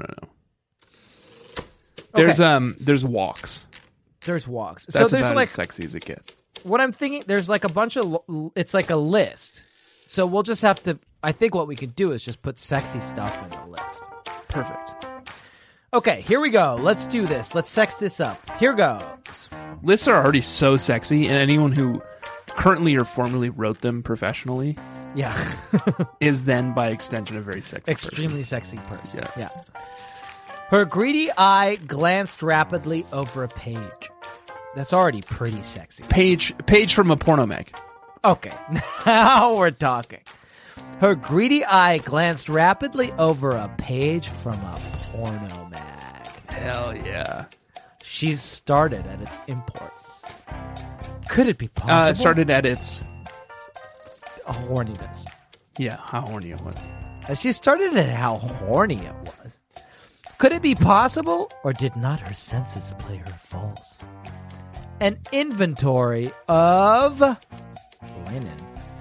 There's walks. There's walks. That's so there's about like as sexy as it gets. what I'm thinking. There's like a bunch of. It's like a list. So we'll just have to. I think what we could do is just put sexy stuff in the list. Perfect. Okay, here we go. Let's do this. Let's sex this up. Here goes. Lists are already so sexy, and anyone who currently or formerly wrote them professionally Yeah. is then, by extension, a very sexy Extremely sexy person. Yeah. Her greedy eye glanced rapidly over a page. That's already pretty sexy. Page from a porno mag. Okay, now we're talking. Her greedy eye glanced rapidly over a page from a porno mag. Hell yeah. She's started at its import. Could it be possible? It started at its horniness. how horny it was. She started at how horny it was. Could it be possible, or did not her senses play her false? An inventory of linen.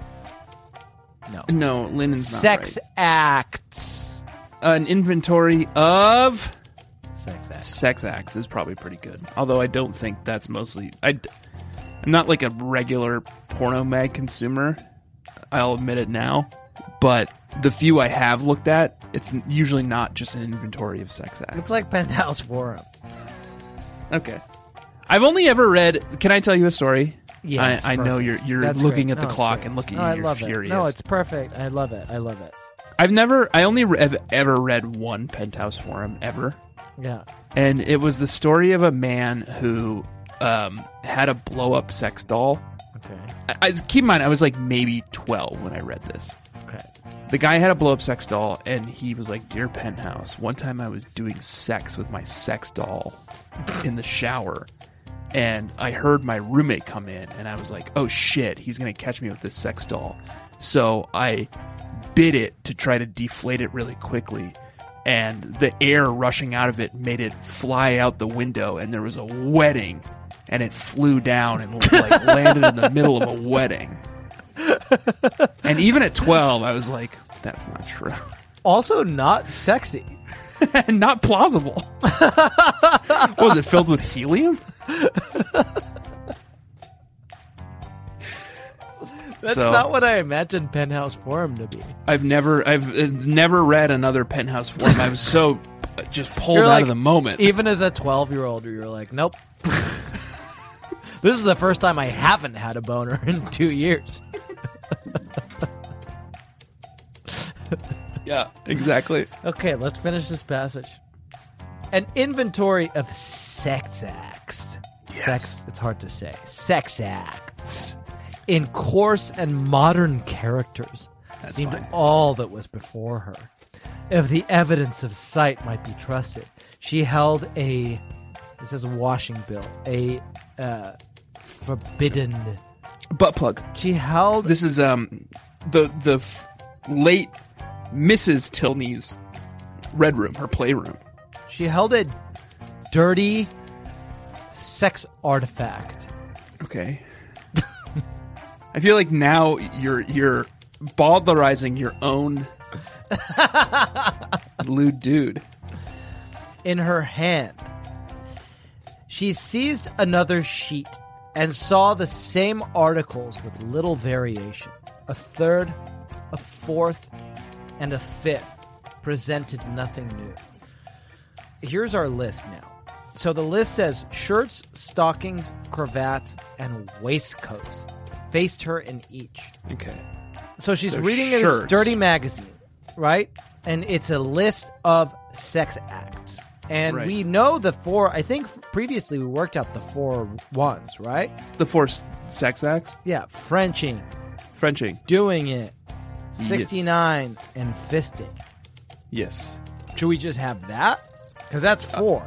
No, linen's not Sex right. acts. An inventory of Sex acts. sex acts is probably pretty good. Although I don't think that's mostly. I'm not like a regular porno mag consumer. I'll admit it now. But the few I have looked at, it's usually not just an inventory of sex acts. It's like Penthouse Forum. Okay. I've only ever read. Can I tell you a story? Yeah, it's I know perfect. you're That's looking great. at the No, it's clock great. and looking No, at I you're love furious. it. No, it's perfect. I love it. I love it. I only have ever read one Penthouse Forum ever. Yeah. And it was the story of a man who had a blow-up sex doll. Okay. I keep in mind, I was like maybe 12 when I read this. Okay. The guy had a blow-up sex doll, and he was like, "Dear Penthouse, one time I was doing sex with my sex doll in the shower, and I heard my roommate come in, and I was like, oh shit, he's going to catch me with this sex doll. So I bit it to try to deflate it really quickly, and the air rushing out of it made it fly out the window, and there was a wedding, and it flew down and like landed in the middle of a wedding." And even at 12, I was like, that's not true. Also not sexy. And not plausible. Was it filled with helium? That's So- not what I imagined Penthouse Forum to be. I've never read another Penthouse Forum. I was so just pulled You're out like- of the moment. Even as a 12-year-old, you're like, nope. This is the first time I haven't had a boner in 2 years. Yeah, exactly. Okay, let's finish this passage. An inventory of sex acts. Sex, it's hard to say. Sex acts. In coarse and modern characters. Seemed fine. all that was before her. If the evidence of sight might be trusted, she held it says washing bill, forbidden. Butt plug. She held This is late Mrs. Tilney's red room, her playroom. She held a dirty sex artifact. Okay. I feel like now you're bawdlerizing your own lewd dude. In her hand. She seized another sheet and saw the same articles with little variation. A third, a fourth, and a fifth presented nothing new. Here's our list now. So the list says shirts, stockings, cravats, and waistcoats faced her in each. Okay. So she's So reading this shirts. dirty magazine, right? And it's a list of sex acts. And Right. we know the four, I think previously we worked out the 4 ones, right? The 4 sex acts? Yeah, Frenching, Frenching. doing it, 69, and fisting. Yes. Should we just have that? Because that's 4.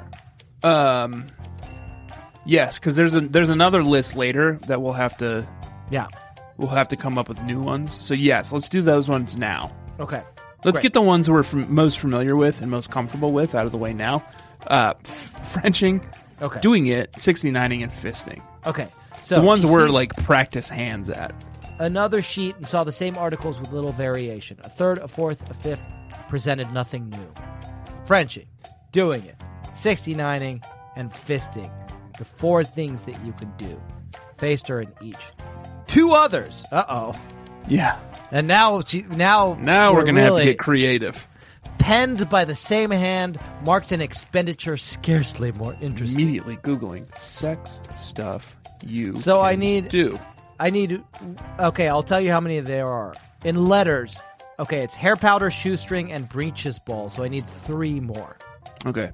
Yes, because there's another list later that we'll have to Yeah. come up with new ones. So yes, let's do those ones now. Okay. Let's Great. get the ones we're most familiar with and most comfortable with out of the way now. Frenching, Okay. doing it, 69ing, and fisting. Okay. So The ones she we're sees like practice hands at. another sheet and saw the same articles with little variation. A third, a fourth, a fifth presented nothing new. Frenching, doing it, 69ing, and fisting. The 4 things that you can do. Faced her in each. 2 others. Uh-oh. Yeah. And now Now we're gonna have to really get creative. penned by the same hand, marked an expenditure scarcely more interesting. Immediately Googling sex stuff you So I can need- do. Okay, I'll tell you how many there are. In letters, okay, it's hair powder, shoestring, and breeches ball. So I need 3 more. Okay.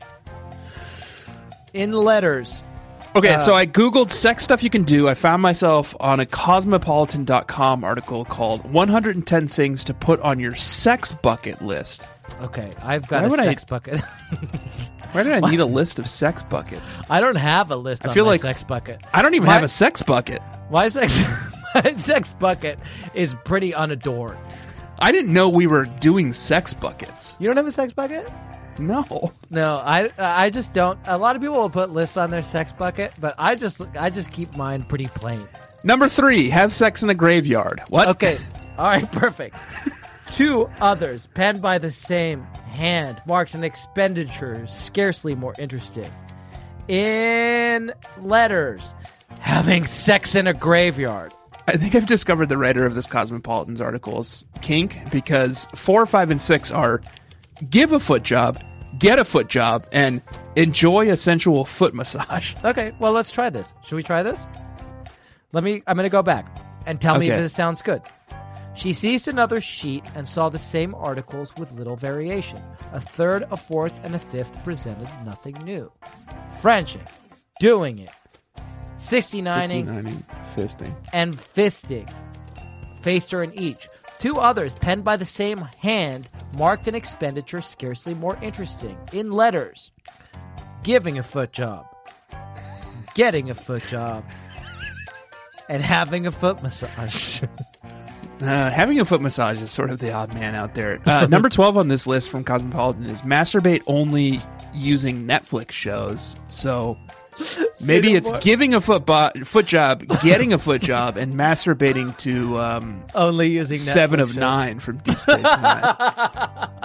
In letters, Okay, so I Googled sex stuff you can do. I found myself on a cosmopolitan.com article called 110 Things to Put on Your Sex Bucket List. okay, I've got Why a would I- sex bucket. Why did I need a list of sex buckets? I don't have a list on feel my like- sex bucket. I don't even My- have a sex bucket. My sex bucket is pretty unadorned. I didn't know we were doing sex buckets. You don't have a sex bucket? No. No, I just don't. A lot of people will put lists on their sex bucket, but I just keep mine pretty plain. Number 3, have sex in a graveyard. What? Okay, all right, perfect. 2 others, penned by the same hand, marked an expenditure scarcely more interesting. In letters, having sex in a graveyard. I think I've discovered the writer of this Cosmopolitan's article's kink because 4, 5, and 6 are give a foot job, get a foot job, and enjoy a sensual foot massage. Okay, well, let's try this. Should we try this? I'm going to go back and tell me if Okay. this sounds good. She seized another sheet and saw the same articles with little variation. A third, a fourth, and a fifth presented nothing new. Frenching, doing it, 69ing, 69ing, fisting. and fisting. Faced her in each. 2 others, penned by the same hand, marked an expenditure scarcely more interesting. In letters, giving a foot job, getting a foot job, and having a foot massage. Having a foot massage is sort of the odd man out there. Number 12 on this list from Cosmopolitan is masturbate only using Netflix shows. So maybe it's giving a foot job, getting a foot job, and masturbating to Only using Netflix 7 of shows. 9 from Deep Space Nine.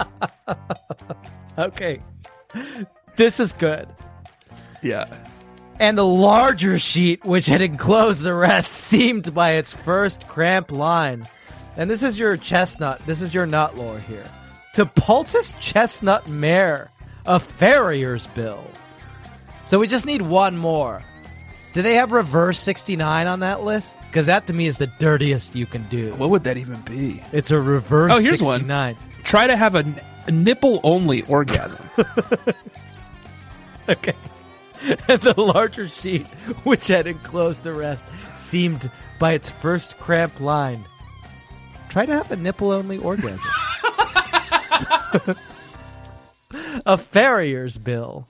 Okay. This is good. Yeah. And the larger sheet, which had enclosed the rest, seemed by its first cramped line. And this is your chestnut. This is your nut lore here. To poultice chestnut mare, a farrier's bill. So we just need one more. Do they have reverse 69 on that list? Because that to me is the dirtiest you can do. What would that even be? It's a reverse Oh, here's 69. one. Try to have a nipple-only orgasm. Okay. And the larger sheet, which had enclosed the rest, seemed by its first cramped line. Try to have a nipple-only orgasm. A farrier's bill.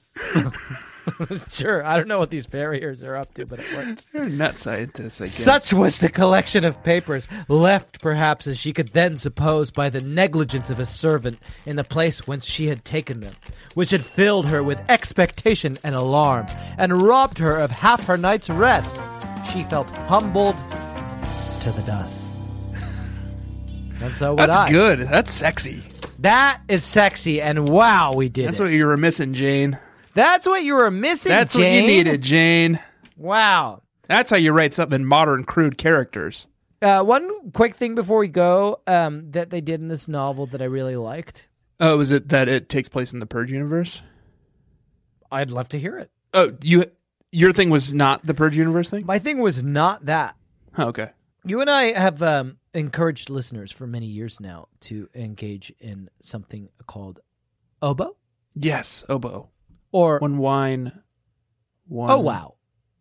Sure, I don't know what these farriers are up to, but it works. They're nut scientists, I guess. Such was the collection of papers, left perhaps as she could then suppose by the negligence of a servant in the place whence she had taken them, which had filled her with expectation and alarm, and robbed her of half her night's rest. She felt humbled to the dust. And so would I. That's good. That's sexy. That is sexy, and wow, we did That's it. what you were missing, Jane. That's what you were missing, That's Jane. what you needed, Jane. Wow. That's how you write something in modern, crude characters. One quick thing before we go that they did in this novel that I really liked. Oh, is it that it takes place in the Purge universe? I'd love to hear it. Oh, your thing was not the Purge universe thing? My thing was not that. Oh, okay. You and I have encouraged listeners for many years now to engage in something called oboe. Yes, oboe. Or One wine, one... oh wow.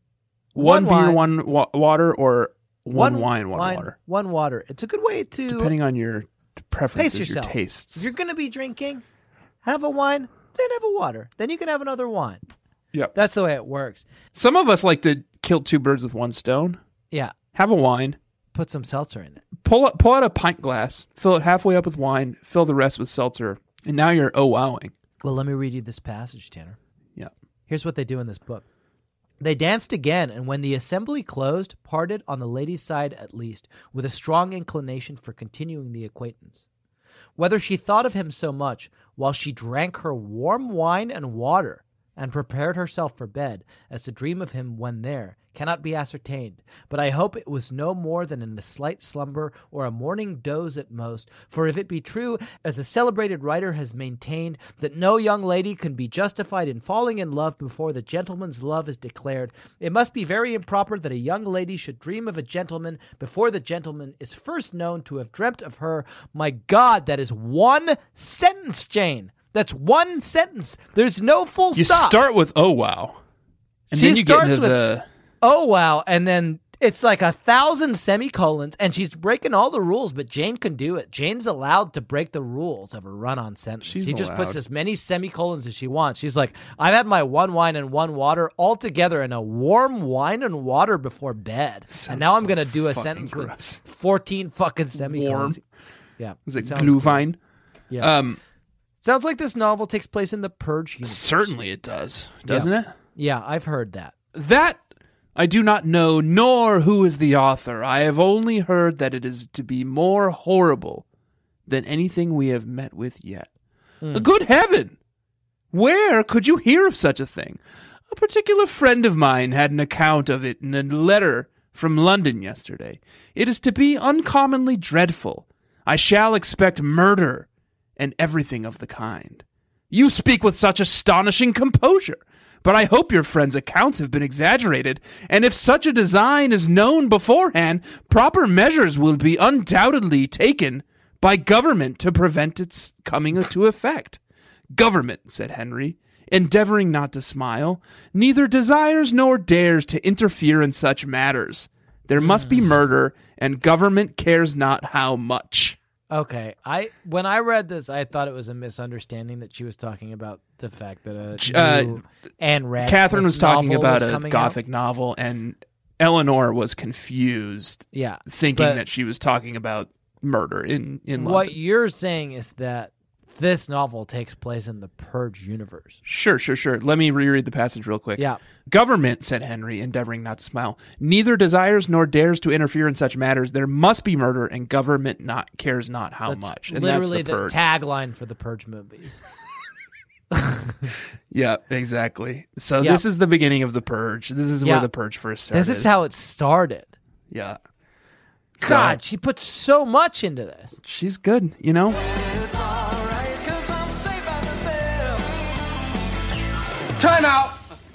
One beer, wine. one water, or one wine, one water. One water. It's a good way to Depending on your pace preferences, your yourself. tastes. If you're going to be drinking, have a wine, then have a water. Then you can have another wine. Yep. That's the way it works. Some of us like to kill two birds with one stone. Yeah. Have a wine. Put some seltzer in it. Pull out a pint glass. Fill it halfway up with wine. Fill the rest with seltzer. And now you're wowing. Well, let me read you this passage, Tanner. Yeah. Here's what they do in this book. They danced again, and when the assembly closed, parted on the lady's side at least, with a strong inclination for continuing the acquaintance. Whether she thought of him so much while she drank her warm wine and water and prepared herself for bed as to dream of him when there, cannot be ascertained, but I hope it was no more than in a slight slumber or a morning doze at most, for if it be true, as a celebrated writer has maintained, that no young lady can be justified in falling in love before the gentleman's love is declared, it must be very improper that a young lady should dream of a gentleman before the gentleman is first known to have dreamt of her. My God, that is one sentence, Jane. That's one sentence. There's no full You stop. start with oh wow. And She then you get starts into with- the Oh, wow. And then it's like 1,000 semicolons, and she's breaking all the rules, but Jane can do it. Jane's allowed to break the rules of her run-on sentence. She's She just puts allowed. as many semicolons as she wants. She's like, I've had my one wine and one water all together in a warm wine and water before bed. And now I'm going to do a fucking sentence gross. with 14 fucking semicolons. Yeah. is it Sounds Glühwein? gross. Yeah. Um, Sounds like this novel takes place in the Purge universe. certainly it does, doesn't it? Yeah, I've heard that. That I do not know, nor who is the author. I have only heard that it is to be more horrible than anything we have met with yet. Good heaven! Where could you hear of such a thing? A particular friend of mine had an account of it in a letter from London yesterday. It is to be uncommonly dreadful. I shall expect murder and everything of the kind. You speak with such astonishing composure. But I hope your friend's accounts have been exaggerated, and if such a design is known beforehand, proper measures will be undoubtedly taken by government to prevent its coming to effect. Government, said Henry, endeavoring not to smile, neither desires nor dares to interfere in such matters. There must be murder, and government cares not how much. Okay, when I read this, I thought it was a misunderstanding that she was talking about the fact that new Anne Radcliffe Catherine was talking novel about was a coming gothic novel, and Eleanor was confused, out. thinking but that she was talking about murder in London. What you're saying is that this novel takes place in the Purge universe. Sure. Let me reread the passage real quick. Yeah. Government, said Henry, endeavoring not to smile, neither desires nor dares to interfere in such matters. There must be murder, and government cares not how That's much. And literally that's the Purge. tagline for the Purge movies. Yeah, exactly. So Yeah. this is the beginning of the Purge. This is where the Purge first started. This is how it started. Yeah. God, she put so much into this. She's good, you know? Time out.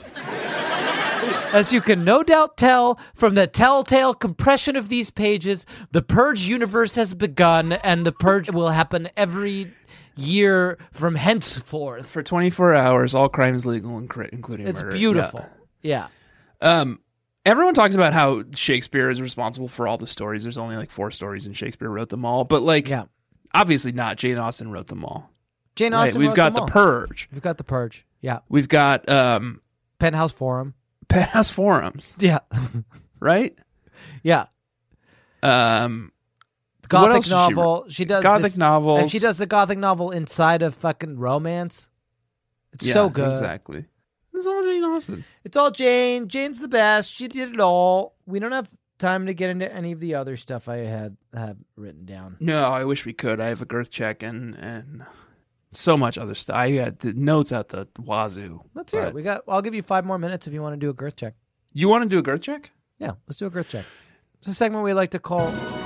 As you can no doubt tell from the telltale compression of these pages, the Purge universe has begun, and the Purge will happen every year from henceforth. For 24 hours, all crime is legal, including It's murder. beautiful. Yeah. Everyone talks about how Shakespeare is responsible for all the stories. There's only like 4 stories, and Shakespeare wrote them all. But Yeah. obviously not. Jane Austen wrote them all. Jane Right, Austen we've wrote got them the all. Purge. We've got the Purge. Yeah. We've got Penthouse Forum. Penthouse Forums, Yeah. right? Yeah. What else Gothic did she novel. She does Gothic this, novels. and she does the Gothic novel inside of fucking romance. It's Yeah, so good. Exactly. It's all Jane Austen. It's all Jane. Jane's the best. She did it all. We don't have time to get into any of the other stuff I have written down. No, I wish we could. I have a girth check and so much other stuff. I had the notes out the wazoo. Let's hear it. I'll give you 5 more minutes if you want to do a girth check. You want to do a girth check? Yeah, let's do a girth check. It's a segment we like to call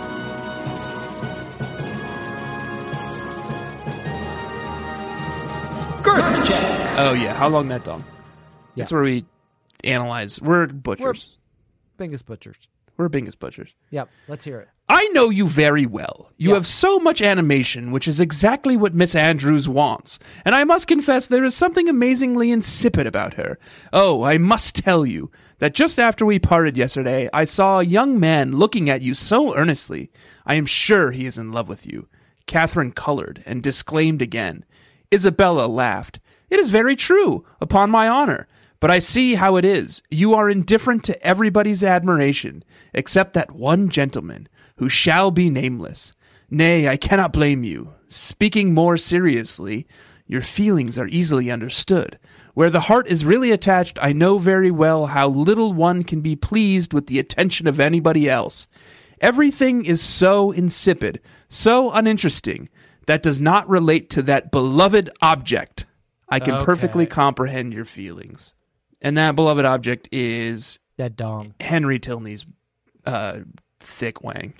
Girth Check. Oh yeah. How long that dog? Yeah. That's where we analyze. We're butchers. Bingus Butchers. We're Bingus butchers. Yep, let's hear it. I know you very well. You Yeah. have so much animation, which is exactly what Miss Andrews wants. And I must confess there is something amazingly insipid about her. Oh, I must tell you that just after we parted yesterday, I saw a young man looking at you so earnestly. I am sure he is in love with you. Catherine colored and disclaimed again. Isabella laughed. It is very true, upon my honor. But I see how it is. You are indifferent to everybody's admiration, except that one gentleman, who shall be nameless. Nay, I cannot blame you. Speaking more seriously, your feelings are easily understood. Where the heart is really attached, I know very well how little one can be pleased with the attention of anybody else. Everything is so insipid, so uninteresting, that does not relate to that beloved object. I can Okay. perfectly comprehend your feelings. And that beloved object is That dong. Henry Tilney's thick wang.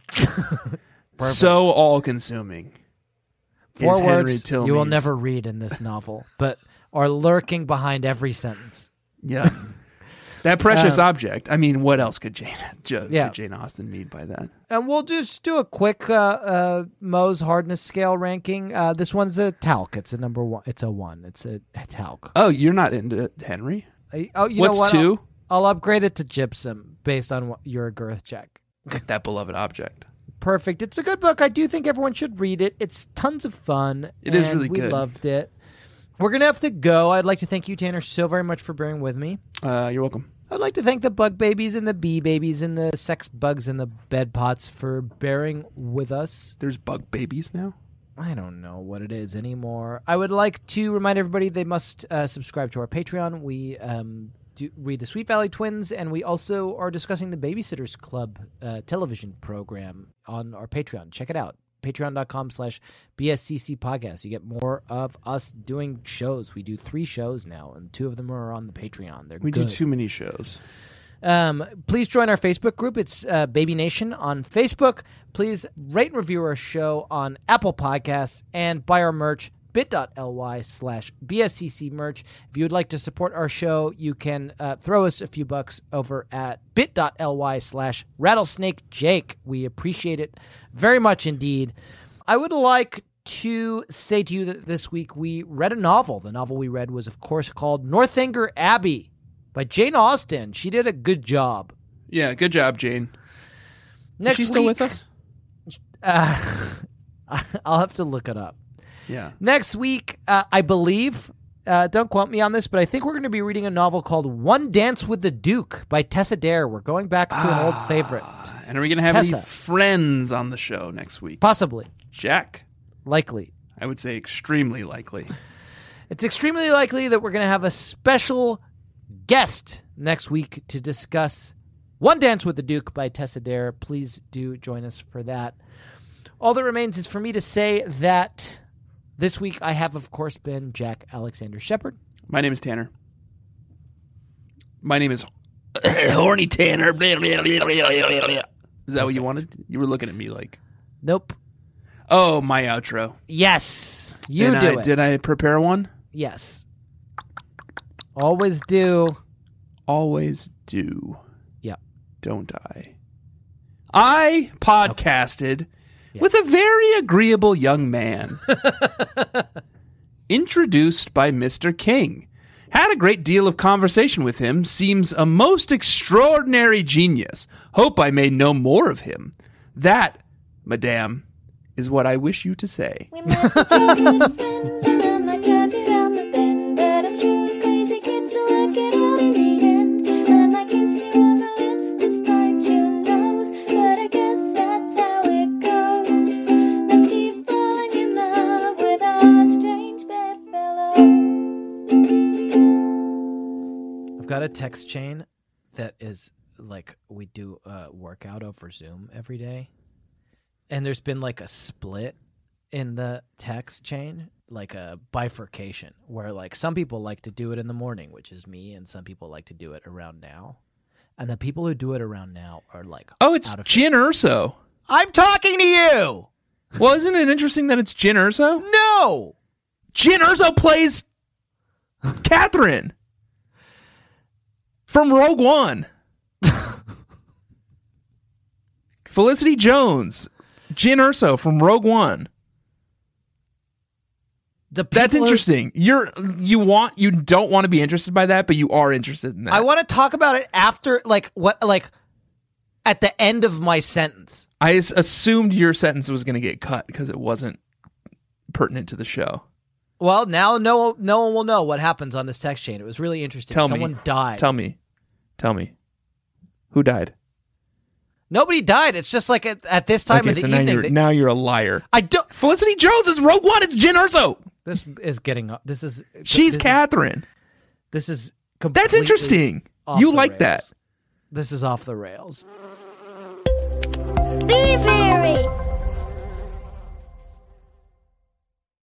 So all-consuming. Four is Henry words you will Tilney's- never read in this novel, but are lurking behind every sentence. Yeah. That precious object. I mean, what else could Jane Austen mean by that? And we'll just do a quick Mohs hardness scale ranking. This one's a talc. It's a number 1. It's a 1. It's a talc. Oh, you're not into Henry? Oh, you What's know what? 2? I'll upgrade it to gypsum based on your girth check. That beloved object. Perfect. It's a good book. I do think everyone should read it. It's tons of fun. It is and really we good. loved it. We're going to have to go. I'd like to thank you, Tanner, so very much for bearing with me. You're welcome. I'd like to thank the bug babies and the bee babies and the sex bugs and the bed pots for bearing with us. There's bug babies now? I don't know what it is anymore. I would like to remind everybody they must subscribe to our Patreon. We do read the Sweet Valley Twins, and we also are discussing the Babysitters Club television program on our Patreon. Check it out. Patreon.com/BSCC podcast. You get more of us doing shows. We do 3 shows now, and 2 of them are on the Patreon. They're We good. do too many shows. Please join our Facebook group. It's Baby Nation on Facebook. Please rate and review our show on Apple Podcasts and buy our merch, bit.ly/BSCC merch. If you would like to support our show, you can throw us a few bucks over at bit.ly/Rattlesnake Jake. We appreciate it very much indeed. I would like to say to you that this week we read a novel. The novel we read was, of course, called Northanger Abbey by Jane Austen. She did a good job. Yeah, good job, Jane. Next Is she still week- with us? I'll have to look it up. Yeah. Next week, I believe, don't quote me on this, but I think we're going to be reading a novel called One Dance with the Duke by Tessa Dare. We're going back to an old favorite. And are we going to have Tessa. any friends on the show next week? Possibly. Jack. Likely. I would say extremely likely. It's extremely likely that we're going to have a special guest next week to discuss One Dance with the Duke by Tessa Dare. Please do join us for that. All that remains is for me to say that this week I have, of course, been Jack Alexander Shepard. My name is Tanner. My name is Horny Tanner. Is that what you wanted? You were looking at me like... Nope. Oh, my outro. Yes. You do it. Did I prepare one? Yes. Always do. Always do. Yep. Don't I? I podcasted with a very agreeable young man. Introduced by Mr. King. Had a great deal of conversation with him. Seems a most extraordinary genius. Hope I may know more of him. That, madame, is what I wish you to say. We might be childhood friends, and I might drive you round the bend, but I'm sure it's crazy kid to work it out in the end. I might kiss you on the lips despite your nose, but I guess that's how it goes. Let's keep falling in love with our strange bedfellows. I've got a text chain that is like we do a workout over Zoom every day. And there's been like a split in the text chain, like a bifurcation, where like some people like to do it in the morning, which is me, and some people like to do it around now. And the people who do it around now are like, oh, it's Jyn Erso. I'm talking to you. Well, isn't it interesting that it's Jyn Erso? No. Jyn Erso plays Catherine from Rogue One. Felicity Jones. Jyn Erso from Rogue One. That's interesting. You don't want to be interested by that, but you are interested in that. I want to talk about it after, like at the end of my sentence. I assumed your sentence was going to get cut because it wasn't pertinent to the show. Well, now no one will know what happens on this text chain. It was really interesting. Someone died. Tell me. Who died? Nobody died. It's just like at this time of the evening. Now you're a liar. I don't. Felicity Jones is Rogue One. It's Jyn Erso. This is getting up. She's Catherine. This is That's interesting. You like that. This is off the rails. Be very